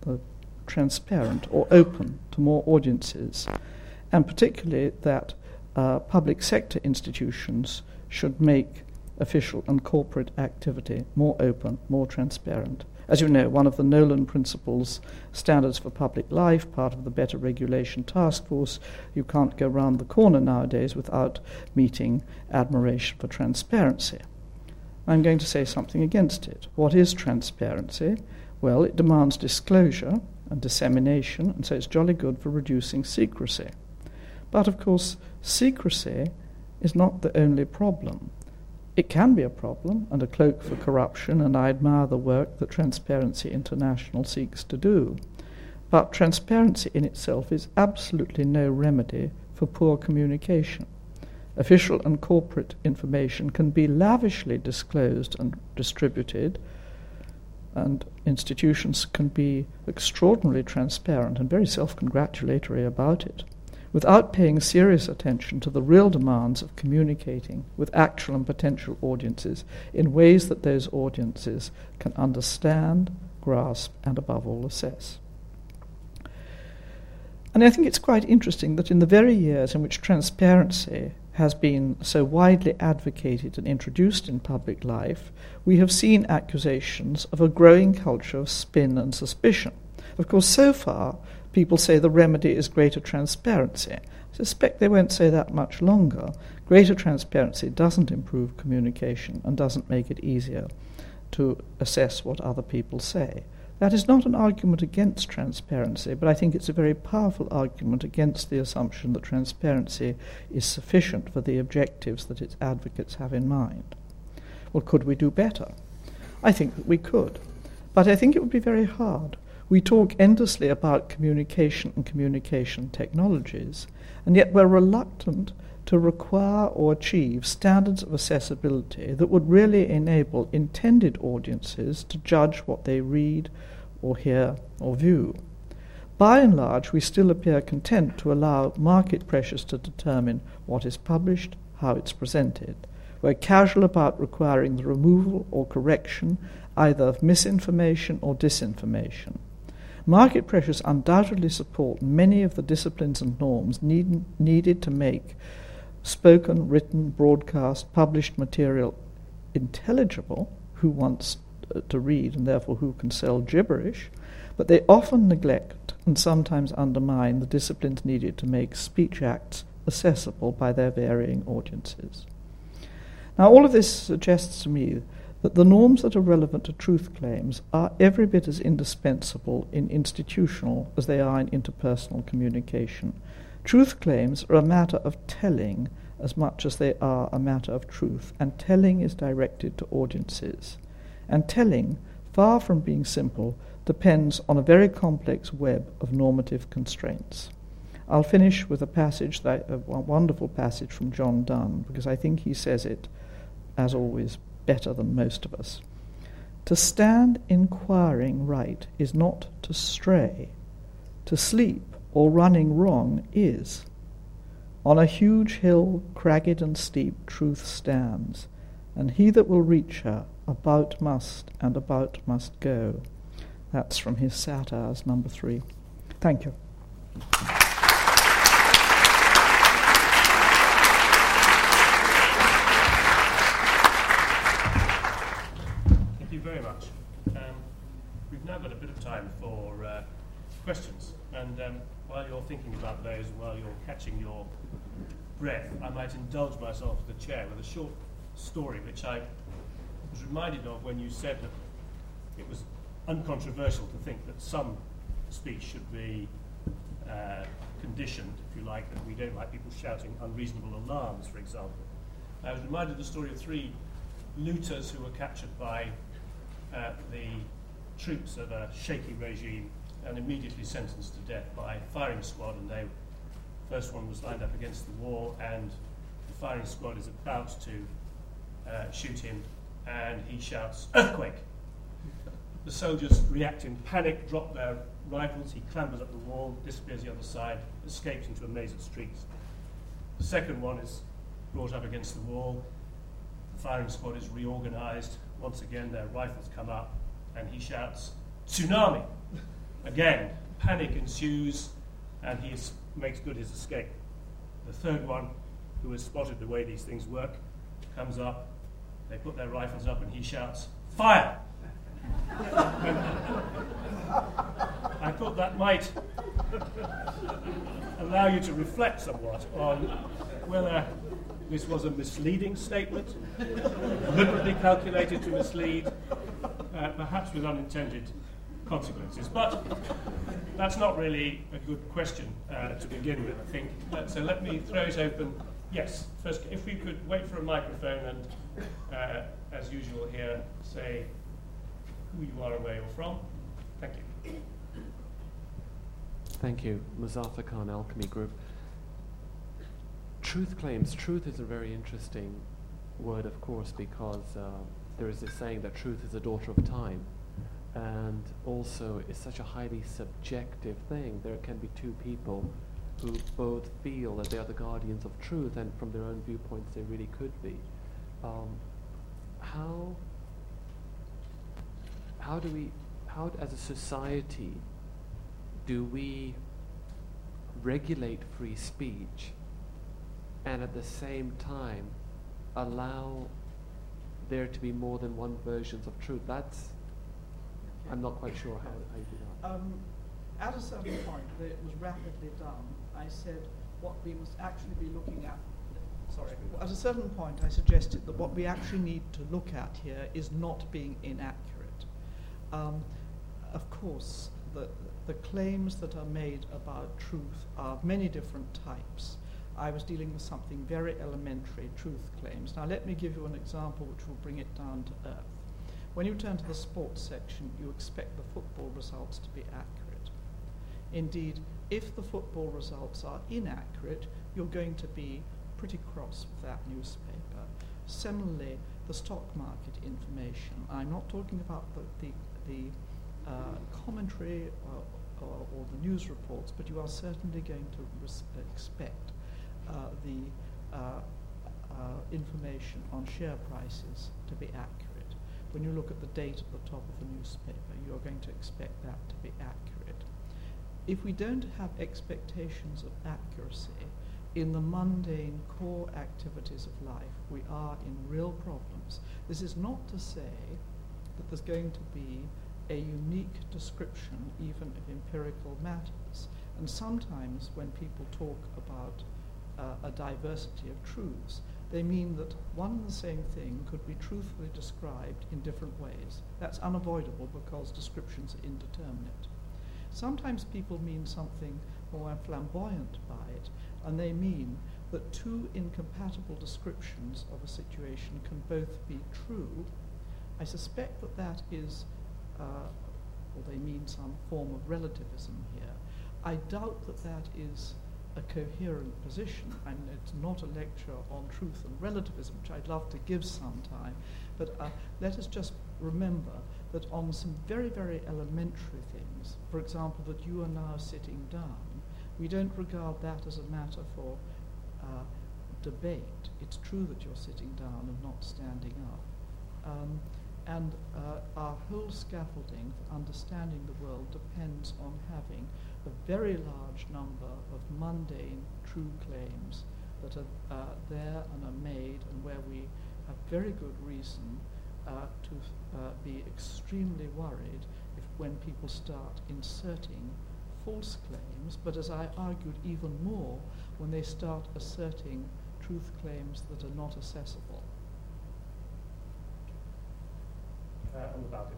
transparent or open to more audiences, and particularly that public sector institutions should make official and corporate activity more open, more transparent. As you know, one of the Nolan Principles, Standards for Public Life, part of the Better Regulation Task Force, you can't go round the corner nowadays without meeting admiration for transparency. I'm going to say something against it. What is transparency? Well, it demands disclosure and dissemination, and so it's jolly good for reducing secrecy. But, of course, secrecy is not the only problem. It can be a problem and a cloak for corruption, and I admire the work that Transparency International seeks to do. But transparency in itself is absolutely no remedy for poor communication. Official and corporate information can be lavishly disclosed and distributed, and institutions can be extraordinarily transparent and very self-congratulatory about it, without paying serious attention to the real demands of communicating with actual and potential audiences in ways that those audiences can understand, grasp, and above all assess. And I think it's quite interesting that in the very years in which transparency has been so widely advocated and introduced in public life, we have seen accusations of a growing culture of spin and suspicion. Of course, so far, people say the remedy is greater transparency. I suspect they won't say that much longer. Greater transparency doesn't improve communication and doesn't make it easier to assess what other people say. That is not an argument against transparency, but I think it's a very powerful argument against the assumption that transparency is sufficient for the objectives that its advocates have in mind. Well, could we do better? I think that we could, but I think it would be very hard. We talk endlessly about communication and communication technologies, and yet we're reluctant to require or achieve standards of accessibility that would really enable intended audiences to judge what they read or hear or view. By and large, we still appear content to allow market pressures to determine what is published, how it's presented. We're casual about requiring the removal or correction either of misinformation or disinformation. Market pressures undoubtedly support many of the disciplines and norms needed to make spoken, written, broadcast, published material intelligible, who wants to read and therefore who can sell gibberish, but they often neglect and sometimes undermine the disciplines needed to make speech acts accessible by their varying audiences. Now, all of this suggests to me that the norms that are relevant to truth claims are every bit as indispensable in institutional as they are in interpersonal communication. Truth claims are a matter of telling as much as they are a matter of truth, and telling is directed to audiences. And telling, far from being simple, depends on a very complex web of normative constraints. I'll finish with a wonderful passage from John Donne, because I think he says it, as always, better than most of us. To stand inquiring right is not to stray. To sleep or running wrong is. On a huge hill, cragged and steep, truth stands, and he that will reach her about must and about must go. That's from his Satires, number 3. Thank you. Very much. We've now got a bit of time for questions, and while you're thinking about those, while you're catching your breath, I might indulge myself as the chair with a short story which I was reminded of when you said that it was uncontroversial to think that some speech should be conditioned, if you like, that we don't like people shouting unreasonable alarms, for example. I was reminded of the story of 3 looters who were captured by the troops of a shaky regime and immediately sentenced to death by firing squad, and the first one was lined up against the wall, and the firing squad is about to shoot him, and he shouts, "Earthquake!" The soldiers react in panic, drop their rifles, he clambers up the wall, disappears the other side, escapes into a maze of streets. The second one is brought up against the wall, the firing squad is reorganized. Once again, their rifles come up, and he shouts, "Tsunami!" Again, panic ensues, and he makes good his escape. The third one, who has spotted the way these things work, comes up, they put their rifles up, and he shouts, "Fire!" I thought that might allow you to reflect somewhat on whether this was a misleading statement, deliberately calculated to mislead, perhaps with unintended consequences. But that's not really a good question to begin with, I think. So let me throw it open. Yes, first, if we could wait for a microphone and, as usual here, say who you are and where you're from. Thank you. Thank you. Muzaffar Khan, Alchemy Group. Truth claims. Truth is a very interesting word, of course, because there is this saying that truth is a daughter of time. And also, it's such a highly subjective thing. There can be two people who both feel that they are the guardians of truth, and from their own viewpoints, they really could be. How as a society, do we regulate free speech and at the same time allow there to be more than one versions of truth? I'm not quite sure how you do that. At a certain point, it was rapidly done. I said what we must actually be looking at. At a certain point, I suggested that what we actually need to look at here is not being inaccurate. Of course, the claims that are made about truth are of many different types. I was dealing with something very elementary, truth claims. Now let me give you an example which will bring it down to earth. When you turn to the sports section, you expect the football results to be accurate. Indeed, if the football results are inaccurate, you're going to be pretty cross with that newspaper. Similarly, the stock market information. I'm not talking about the commentary or the news reports, but you are certainly going to expect the information on share prices to be accurate. When you look at the date at the top of the newspaper, you are going to expect that to be accurate. If we don't have expectations of accuracy in the mundane core activities of life, we are in real problems. This is not to say that there's going to be a unique description even of empirical matters. And sometimes when people talk about a diversity of truths, they mean that one and the same thing could be truthfully described in different ways. That's unavoidable because descriptions are indeterminate. Sometimes people mean something more flamboyant by it, and they mean that two incompatible descriptions of a situation can both be true. I suspect that that is, or they mean some form of relativism here. I doubt that that is a coherent position. I mean, it's not a lecture on truth and relativism, which I'd love to give sometime, but let us just remember that on some very, very elementary things, for example, that you are now sitting down, we don't regard that as a matter for debate. It's true that you're sitting down and not standing up. And our whole scaffolding for understanding the world depends on having a very large number of mundane true claims that are there and are made, and where we have very good reason to be extremely worried when people start inserting false claims, but as I argued even more when they start asserting truth claims that are not accessible. On the balcony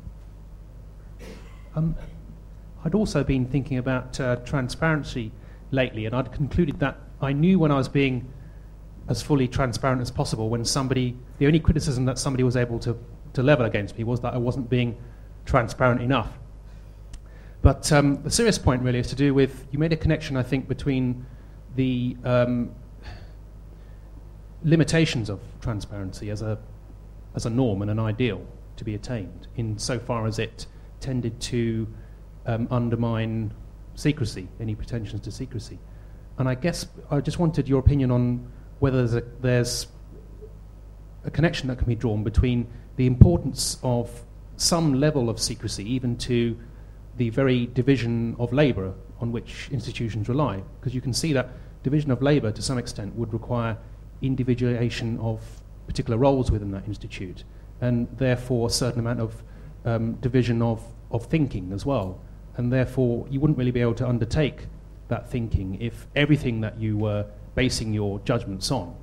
there. I'd also been thinking about transparency lately, and I'd concluded that I knew when I was being as fully transparent as possible when the only criticism that somebody was able to level against me was that I wasn't being transparent enough. But the serious point really is to do with, you made a connection, I think, between the limitations of transparency as a norm and an ideal to be attained, insofar as it tended to undermine secrecy, any pretensions to secrecy. And I guess I just wanted your opinion on whether there's a connection that can be drawn between the importance of some level of secrecy, even to the very division of labour on which institutions rely. Because you can see that division of labour, to some extent, would require individuation of particular roles within that institute, and therefore a certain amount of division of thinking as well. And therefore you wouldn't really be able to undertake that thinking if everything that you were basing your judgments on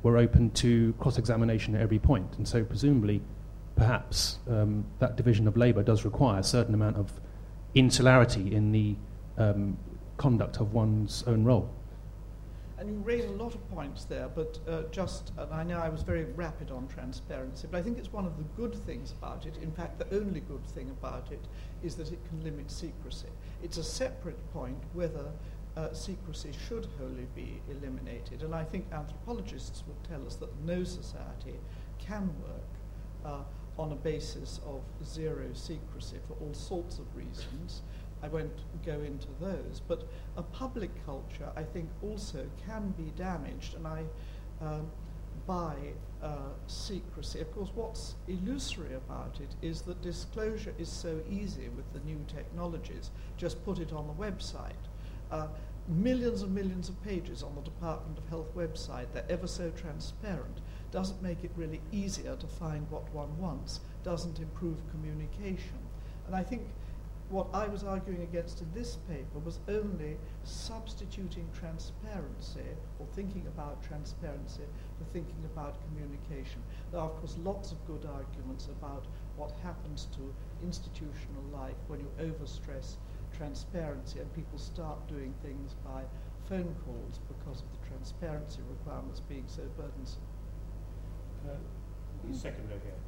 we're open to cross-examination at every point. And so presumably, perhaps, that division of labour does require a certain amount of insularity in the conduct of one's own role. And you raise a lot of points there, but and I know I was very rapid on transparency, but I think it's one of the good things about it. In fact, the only good thing about it is that it can limit secrecy. It's a separate point whether secrecy should wholly be eliminated, and I think anthropologists would tell us that no society can work on a basis of zero secrecy for all sorts of reasons. I won't go into those, but a public culture, I think, also can be damaged, and by secrecy. Of course, what's illusory about it is that disclosure is so easy with the new technologies. Just put it on the website. Millions and millions of pages on the Department of Health website, they're ever so transparent. Doesn't make it really easier to find what one wants, doesn't improve communication. And I think what I was arguing against in this paper was only substituting transparency, or thinking about transparency, for thinking about communication. There are, of course, lots of good arguments about what happens to institutional life when you overstress transparency and people start doing things by phone calls because of the transparency requirements being so burdensome. Second row here.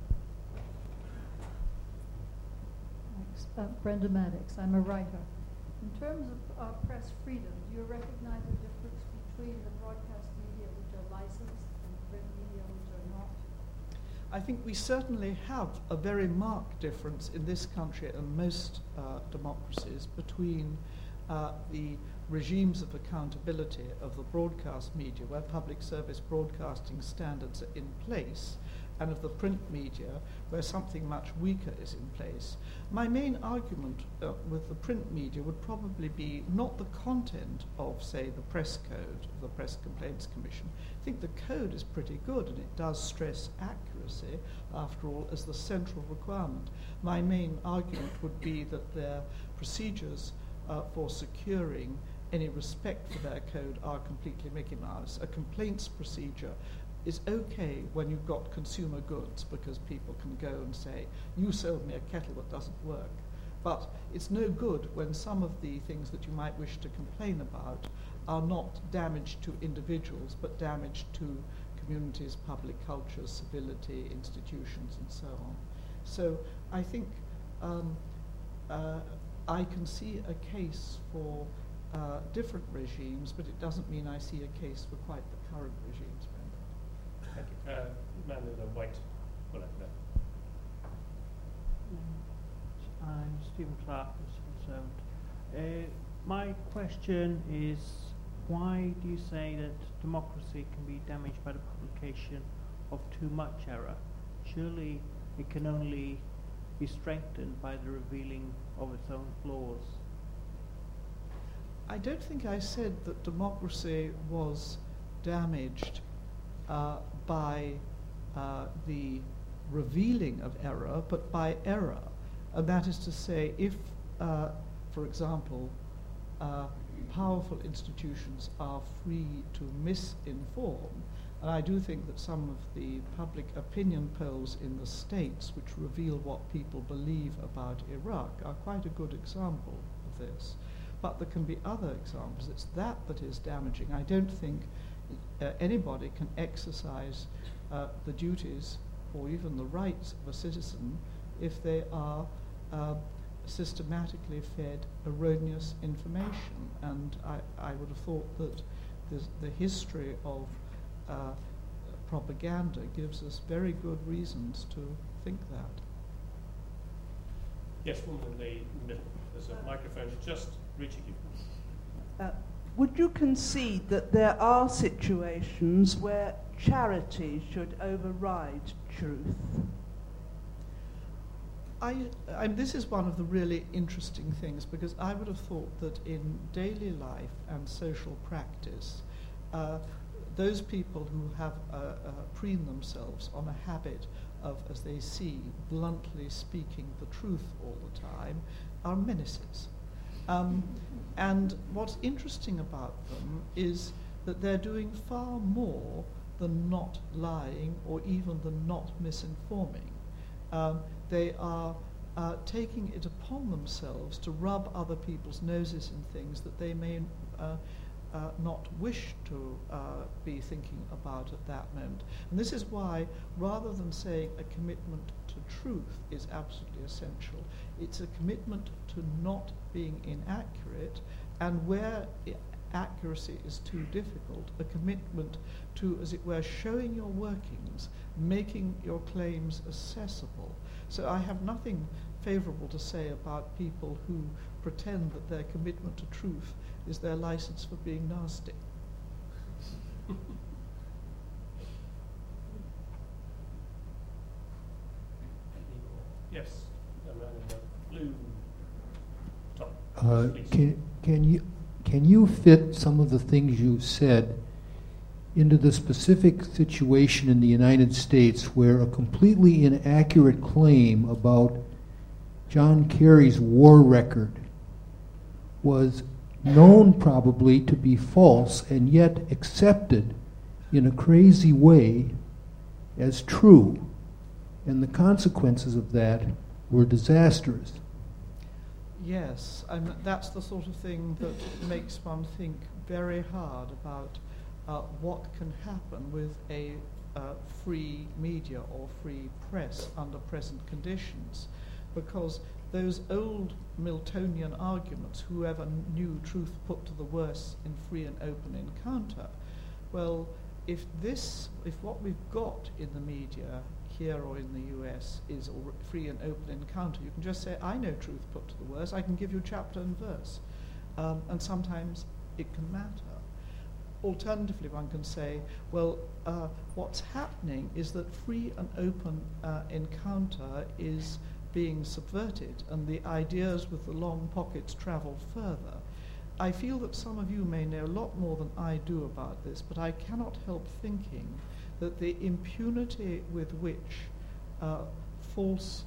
Thanks. Brenda Maddox. I'm a writer. In terms of press freedom, do you recognize the difference between the broadcast media which are licensed and print media which are not? I think we certainly have a very marked difference in this country and most democracies between the regimes of accountability of the broadcast media, where public service broadcasting standards are in place, and of the print media, where something much weaker is in place. My main argument with the print media would probably be not the content of, say, the press code of the Press Complaints Commission. I think the code is pretty good, and it does stress accuracy, after all, as the central requirement. My main argument would be that their procedures for securing any respect for their code are completely Mickey Mouse. A complaints procedure is okay when you've got consumer goods, because people can go and say, you sold me a kettle that doesn't work. But it's no good when some of the things that you might wish to complain about are not damage to individuals, but damage to communities, public culture, civility, institutions, and so on. So I think I can see a case for different regimes, but it doesn't mean I see a case for quite the current regimes. Thank you. Man in the white. Well, no. I'm Stephen Clark, concerned. My question is, why do you say that democracy can be damaged by the publication of too much error? Surely it can only be strengthened by the revealing of its own flaws. I don't think I said that democracy was damaged by the revealing of error, but by error. And that is to say, if, for example, powerful institutions are free to misinform, and I do think that some of the public opinion polls in the States which reveal what people believe about Iraq are quite a good example of this. But there can be other examples. It's that is damaging. I don't think anybody can exercise the duties or even the rights of a citizen if they are systematically fed erroneous information. And I would have thought that the history of propaganda gives us very good reasons to think that. Yes, woman in the middle. There's a microphone just reaching you. Would you concede that there are situations where charity should override truth? This is one of the really interesting things, because I would have thought that in daily life and social practice, those people who have preened themselves on a habit of, as they see, bluntly speaking the truth all the time, are menaces. And what's interesting about them is that they're doing far more the not lying or even the not misinforming. They are taking it upon themselves to rub other people's noses in things that they may not wish to be thinking about at that moment. And this is why, rather than saying a commitment to truth is absolutely essential, it's a commitment to not being inaccurate, and where accuracy is too difficult, a commitment to, as it were, showing your workings, making your claims accessible. So I have nothing favourable to say about people who pretend that their commitment to truth is their license for being nasty. Yes, the man in the blue top. Can you fit some of the things you said into the specific situation in the United States where a completely inaccurate claim about John Kerry's war record was known probably to be false and yet accepted in a crazy way as true, and the consequences of that were disastrous? Yes, that's the sort of thing that makes one think very hard about what can happen with a free media or free press under present conditions, because those old Miltonian arguments, whoever knew truth put to the worse in free and open encounter, well, if what we've got in the media here or in the US is a free and open encounter, you can just say, I know truth put to the worse, I can give you chapter and verse. And sometimes it can matter. Alternatively, one can say, well, what's happening is that free and open encounter is being subverted, and the ideas with the long pockets travel further. I feel that some of you may know a lot more than I do about this, but I cannot help thinking that the impunity with which false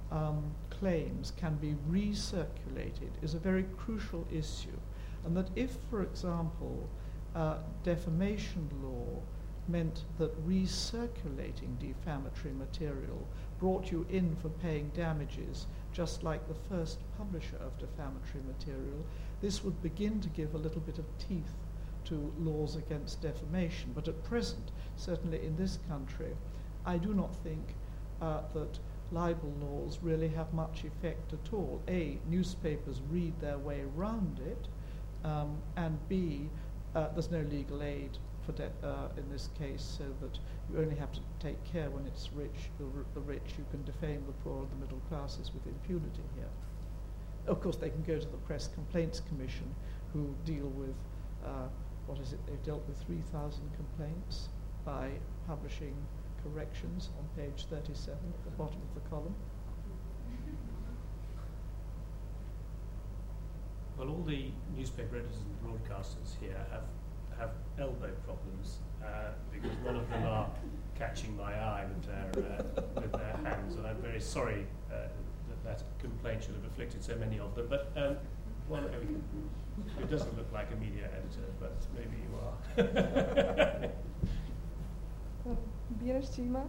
claims can be recirculated is a very crucial issue, and that if, for example, defamation law meant that recirculating defamatory material brought you in for paying damages, just like the first publisher of defamatory material, this would begin to give a little bit of teeth to laws against defamation. But at present, certainly in this country, I do not think that libel laws really have much effect at all. A, newspapers read their way around it, and B, there's no legal aid for in this case, so that you only have to take care when it's the rich. You can defame the poor and the middle classes with impunity here. Of course, they can go to the Press Complaints Commission, who deal with, they've dealt with 3,000 complaints by publishing corrections on page 37 at the bottom of the column. Well, all the newspaper editors and broadcasters here have elbow problems because none of them are catching my eye with their hands, and I'm very sorry that complaint should have afflicted so many of them. But one who doesn't look like a media editor, but maybe you are. Binash Chima,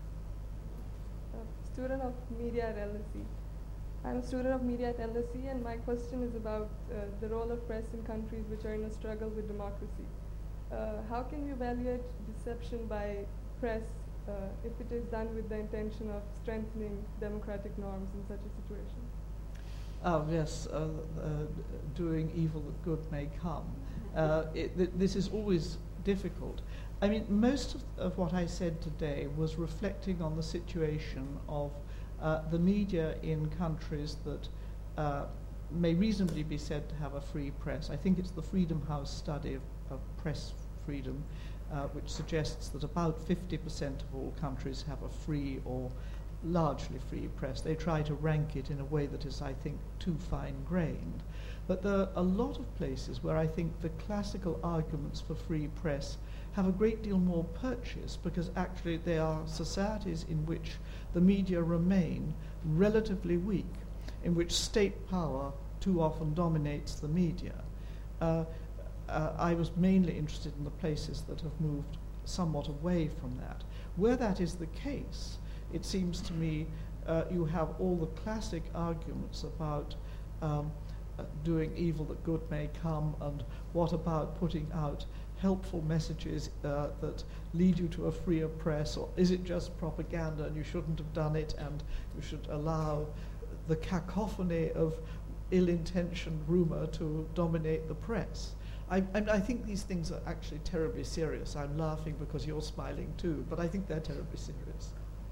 student of media at LSE. I'm a student of media at LSE, and my question is about the role of press in countries which are in a struggle with democracy. How can we evaluate deception by press if it is done with the intention of strengthening democratic norms in such a situation? Yes, doing evil that good may come. This is always difficult. I mean, most of what I said today was reflecting on the situation of the media in countries that may reasonably be said to have a free press. I think it's the Freedom House study of press freedom, which suggests that about 50% of all countries have a free or largely free press. They try to rank it in a way that is, I think, too fine-grained. But there are a lot of places where I think the classical arguments for free press have a great deal more purchase, because actually they are societies in which the media remain relatively weak, in which state power too often dominates the media. I was mainly interested in the places that have moved somewhat away from that. Where that is the case, it seems to me you have all the classic arguments about doing evil that good may come, and what about putting out helpful messages that lead you to a freer press, or is it just propaganda and you shouldn't have done it and you should allow the cacophony of ill-intentioned rumour to dominate the press? I think these things are actually terribly serious. I'm laughing because you're smiling too, but I think they're terribly serious.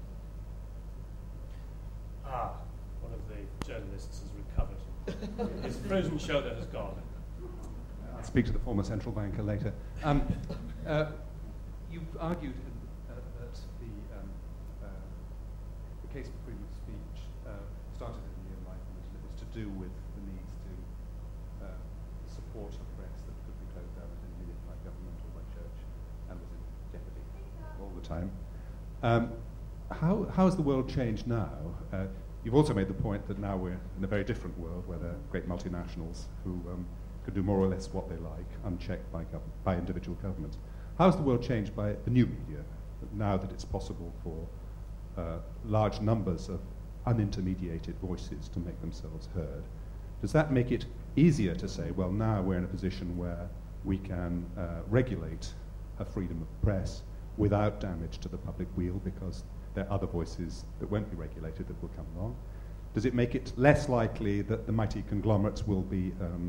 One of the journalists has recovered. His frozen shoulder has gone. I'll speak to the former central banker later. You've argued that the case for freedom of speech started in the Enlightenment, and it was to do with the need to support a press that could be closed down at any minute by government or by church and was in jeopardy all the time. How has the world changed now? You've also made the point that now we're in a very different world where there are great multinationals who can do more or less what they like, unchecked by individual governments. How has the world changed by the new media, now that it's possible for large numbers of unintermediated voices to make themselves heard? Does that make it easier to say, well, now we're in a position where we can regulate a freedom of press without damage to the public weal because there are other voices that won't be regulated that will come along? Does it make it less likely that the mighty conglomerates will be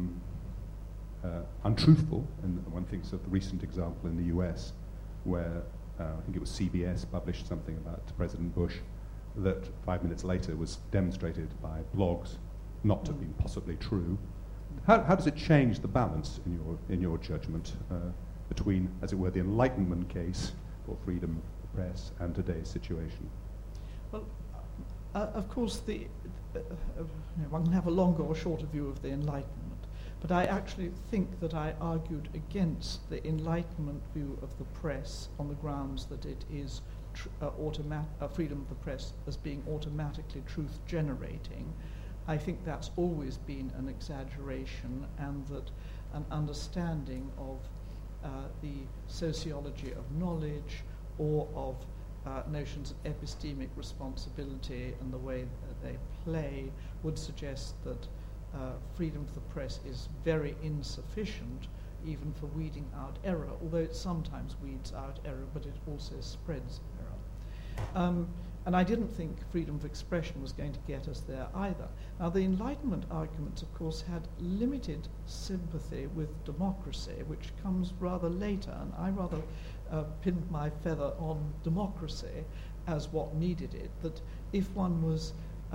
untruthful? And one thinks of the recent example in the US where I think it was CBS published something about President Bush that 5 minutes later was demonstrated by blogs not to have been possibly true. How does it change the balance in your judgment between, as it were, the Enlightenment case for freedom of the press and today's situation? Well, of course, one can have a longer or shorter view of the Enlightenment, but I actually think that I argued against the Enlightenment view of the press on the grounds that it is freedom of the press as being automatically truth-generating. I think that's always been an exaggeration, and that an understanding of the sociology of knowledge or of notions of epistemic responsibility and the way that they play would suggest that freedom of the press is very insufficient even for weeding out error, although it sometimes weeds out error, but it also spreads error. And I didn't think freedom of expression was going to get us there either. Now, the Enlightenment arguments, of course, had limited sympathy with democracy, which comes rather later, and I rather pinned my feather on democracy as what needed it, that if one was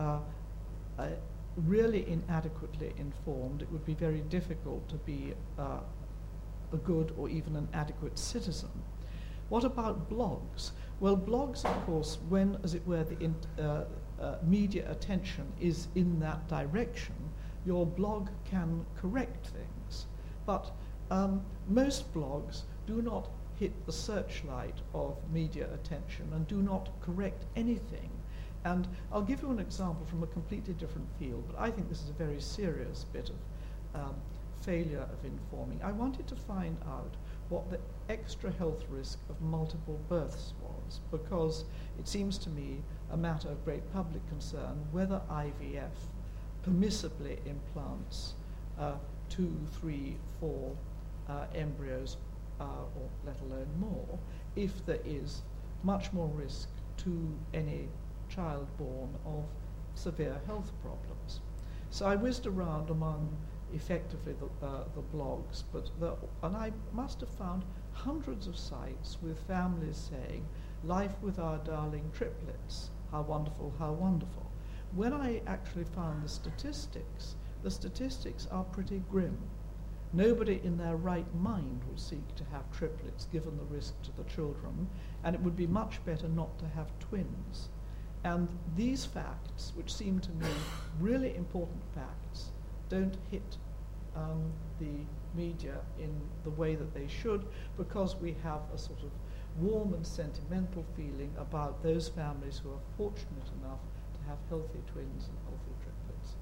really inadequately informed, it would be very difficult to be a good or even an adequate citizen. What about blogs? Well, blogs, of course, when, as it were, the media attention is in that direction, your blog can correct things. But most blogs do not hit the searchlight of media attention and do not correct anything. And I'll give you an example from a completely different field, but I think this is a very serious bit of failure of informing. I wanted to find out what the extra health risk of multiple births was, because it seems to me a matter of great public concern whether IVF permissibly implants 2, 3, 4 embryos, or let alone more, if there is much more risk to any child born of severe health problems. So I whizzed around among effectively the blogs, and I must have found hundreds of sites with families saying, "Life with our darling triplets, how wonderful, how wonderful." When I actually found the statistics are pretty grim. Nobody in their right mind will seek to have triplets given the risk to the children, and it would be much better not to have twins. And these facts, which seem to me really important facts, don't hit the media in the way that they should, because we have a sort of warm and sentimental feeling about those families who are fortunate enough to have healthy twins and healthy triplets.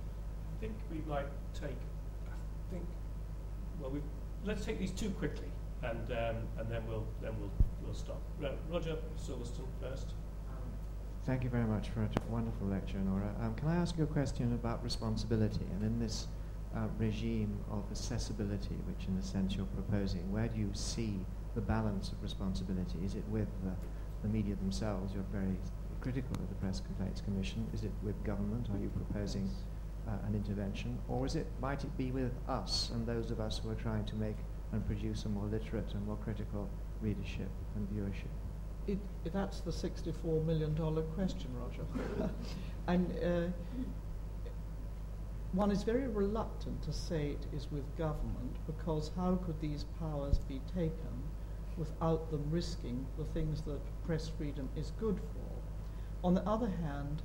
I think we might take, let's take these two quickly, and then we'll stop. Roger Silverstone first. Thank you very much for a wonderful lecture, Nora. Can I ask you a question about responsibility? And in this regime of accessibility, which in a sense you're proposing, where do you see the balance of responsibility? Is it with the media themselves? You're very critical of the Press Complaints Commission. Is it with government? Are you proposing an intervention? Or might it be with us and those of us who are trying to make and produce a more literate and more critical readership and viewership? That's the $64 million question, Roger. One is very reluctant to say it is with government, because how could these powers be taken without them risking the things that press freedom is good for? On the other hand,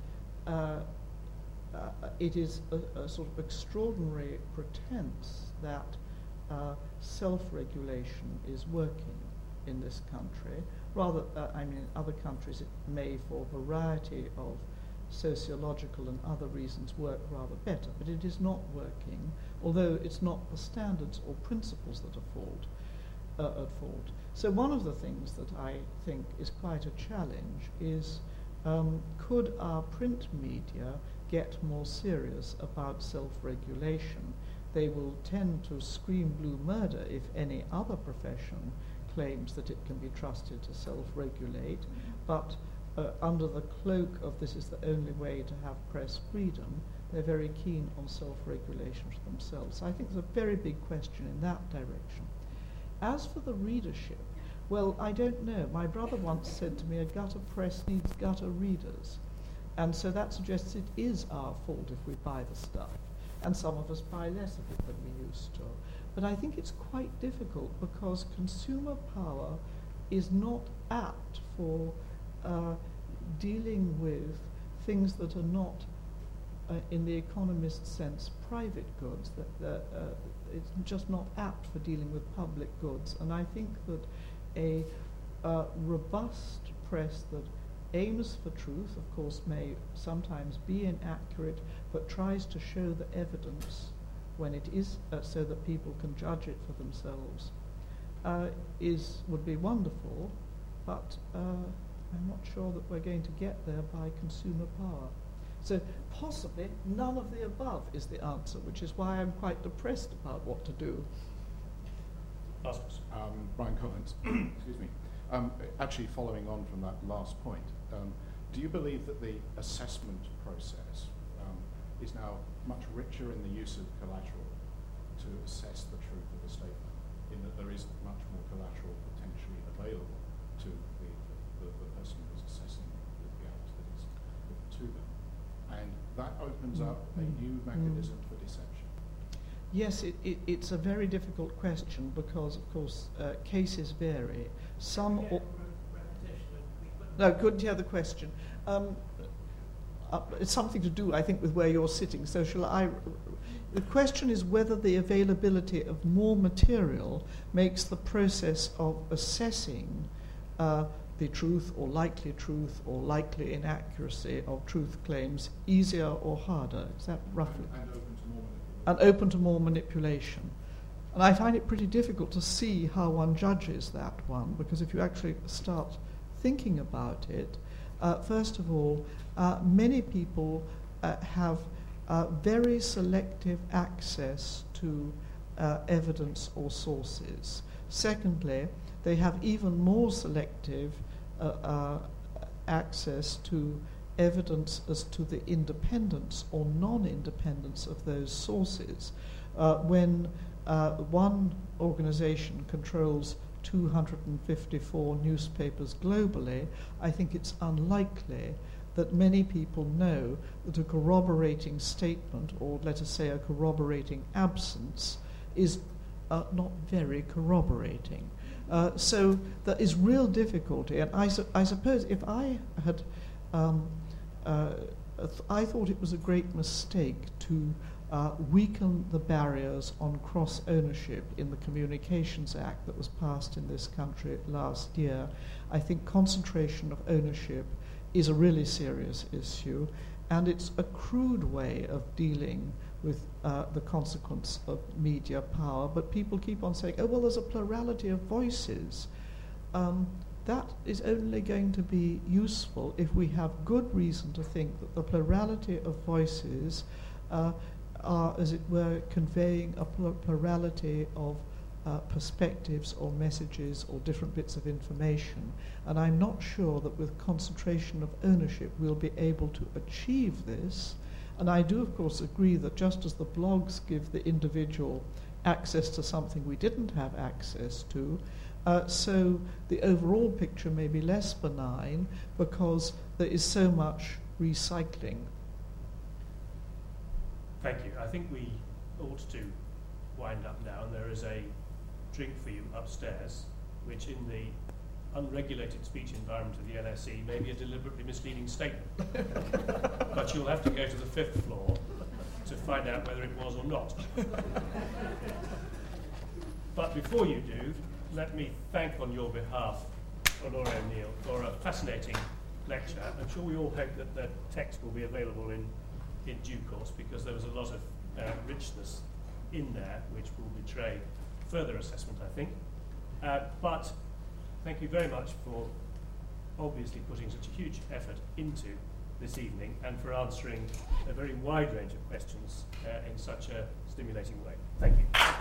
it is a sort of extraordinary pretense that self-regulation is working in this country. Rather, in other countries it may, for a variety of sociological and other reasons, work rather better, but it is not working, although it's not the standards or principles that are at fault. So one of the things that I think is quite a challenge is, could our print media get more serious about self-regulation? They will tend to scream blue murder if any other profession claims that it can be trusted to self-regulate, but under the cloak of this is the only way to have press freedom, they're very keen on self-regulation for themselves. So I think there's a very big question in that direction. As for the readership, well, I don't know. My brother once said to me, a gutter press needs gutter readers. And so that suggests it is our fault if we buy the stuff. And some of us buy less of it than we used to. But I think it's quite difficult because consumer power is not apt for dealing with things that are not, in the economist sense, private goods. It's just not apt for dealing with public goods. And I think that a robust press that aims for truth, of course, may sometimes be inaccurate, but tries to show the evidence when it is, so that people can judge it for themselves, would be wonderful, but I'm not sure that we're going to get there by consumer power. So possibly none of the above is the answer, which is why I'm quite depressed about what to do. Brian Collins, excuse me. Actually, following on from that last point, do you believe that the assessment process is now much richer in the use of collateral to assess the truth of a statement, in that there is much more collateral potentially available to the person who's assessing the reality that is put to them? And that opens up a new mechanism for deception. Yes, it's a very difficult question because, of course, cases vary. No, couldn't hear the question. It's something to do, I think, with where you're sitting. So shall I? The question is whether the availability of more material makes the process of assessing the truth or likely inaccuracy of truth claims easier or harder. Is that roughly? And open to more manipulation. And I find it pretty difficult to see how one judges that one, because if you actually start thinking about it, first of all, many people have very selective access to evidence or sources. Secondly, they have even more selective access to evidence as to the independence or non-independence of those sources. When one organization controls 254 newspapers globally, I think it's unlikely that many people know that a corroborating statement, or let us say a corroborating absence, is not very corroborating. So there is real difficulty, and I suppose if I had I thought it was a great mistake to weaken the barriers on cross-ownership in the Communications Act that was passed in this country last year. I think concentration of ownership is a really serious issue, and it's a crude way of dealing with the consequence of media power, but people keep on saying, oh, well, there's a plurality of voices. That is only going to be useful if we have good reason to think that the plurality of voices are, as it were, conveying a plurality of perspectives or messages or different bits of information. And I'm not sure that with concentration of ownership we'll be able to achieve this. And I do, of course, agree that just as the blogs give the individual access to something we didn't have access to, so the overall picture may be less benign because there is so much recycling. Thank you. I think we ought to wind up now, and there is a drink for you upstairs, which in the unregulated speech environment of the LSE may be a deliberately misleading statement. But you'll have to go to the 5th floor to find out whether it was or not. But before you do, let me thank on your behalf Onora O'Neill for a fascinating lecture. I'm sure we all hope that the text will be available in due course, because there was a lot of richness in there which will betray further assessment, I think. But thank you very much for obviously putting such a huge effort into this evening and for answering a very wide range of questions in such a stimulating way. Thank you.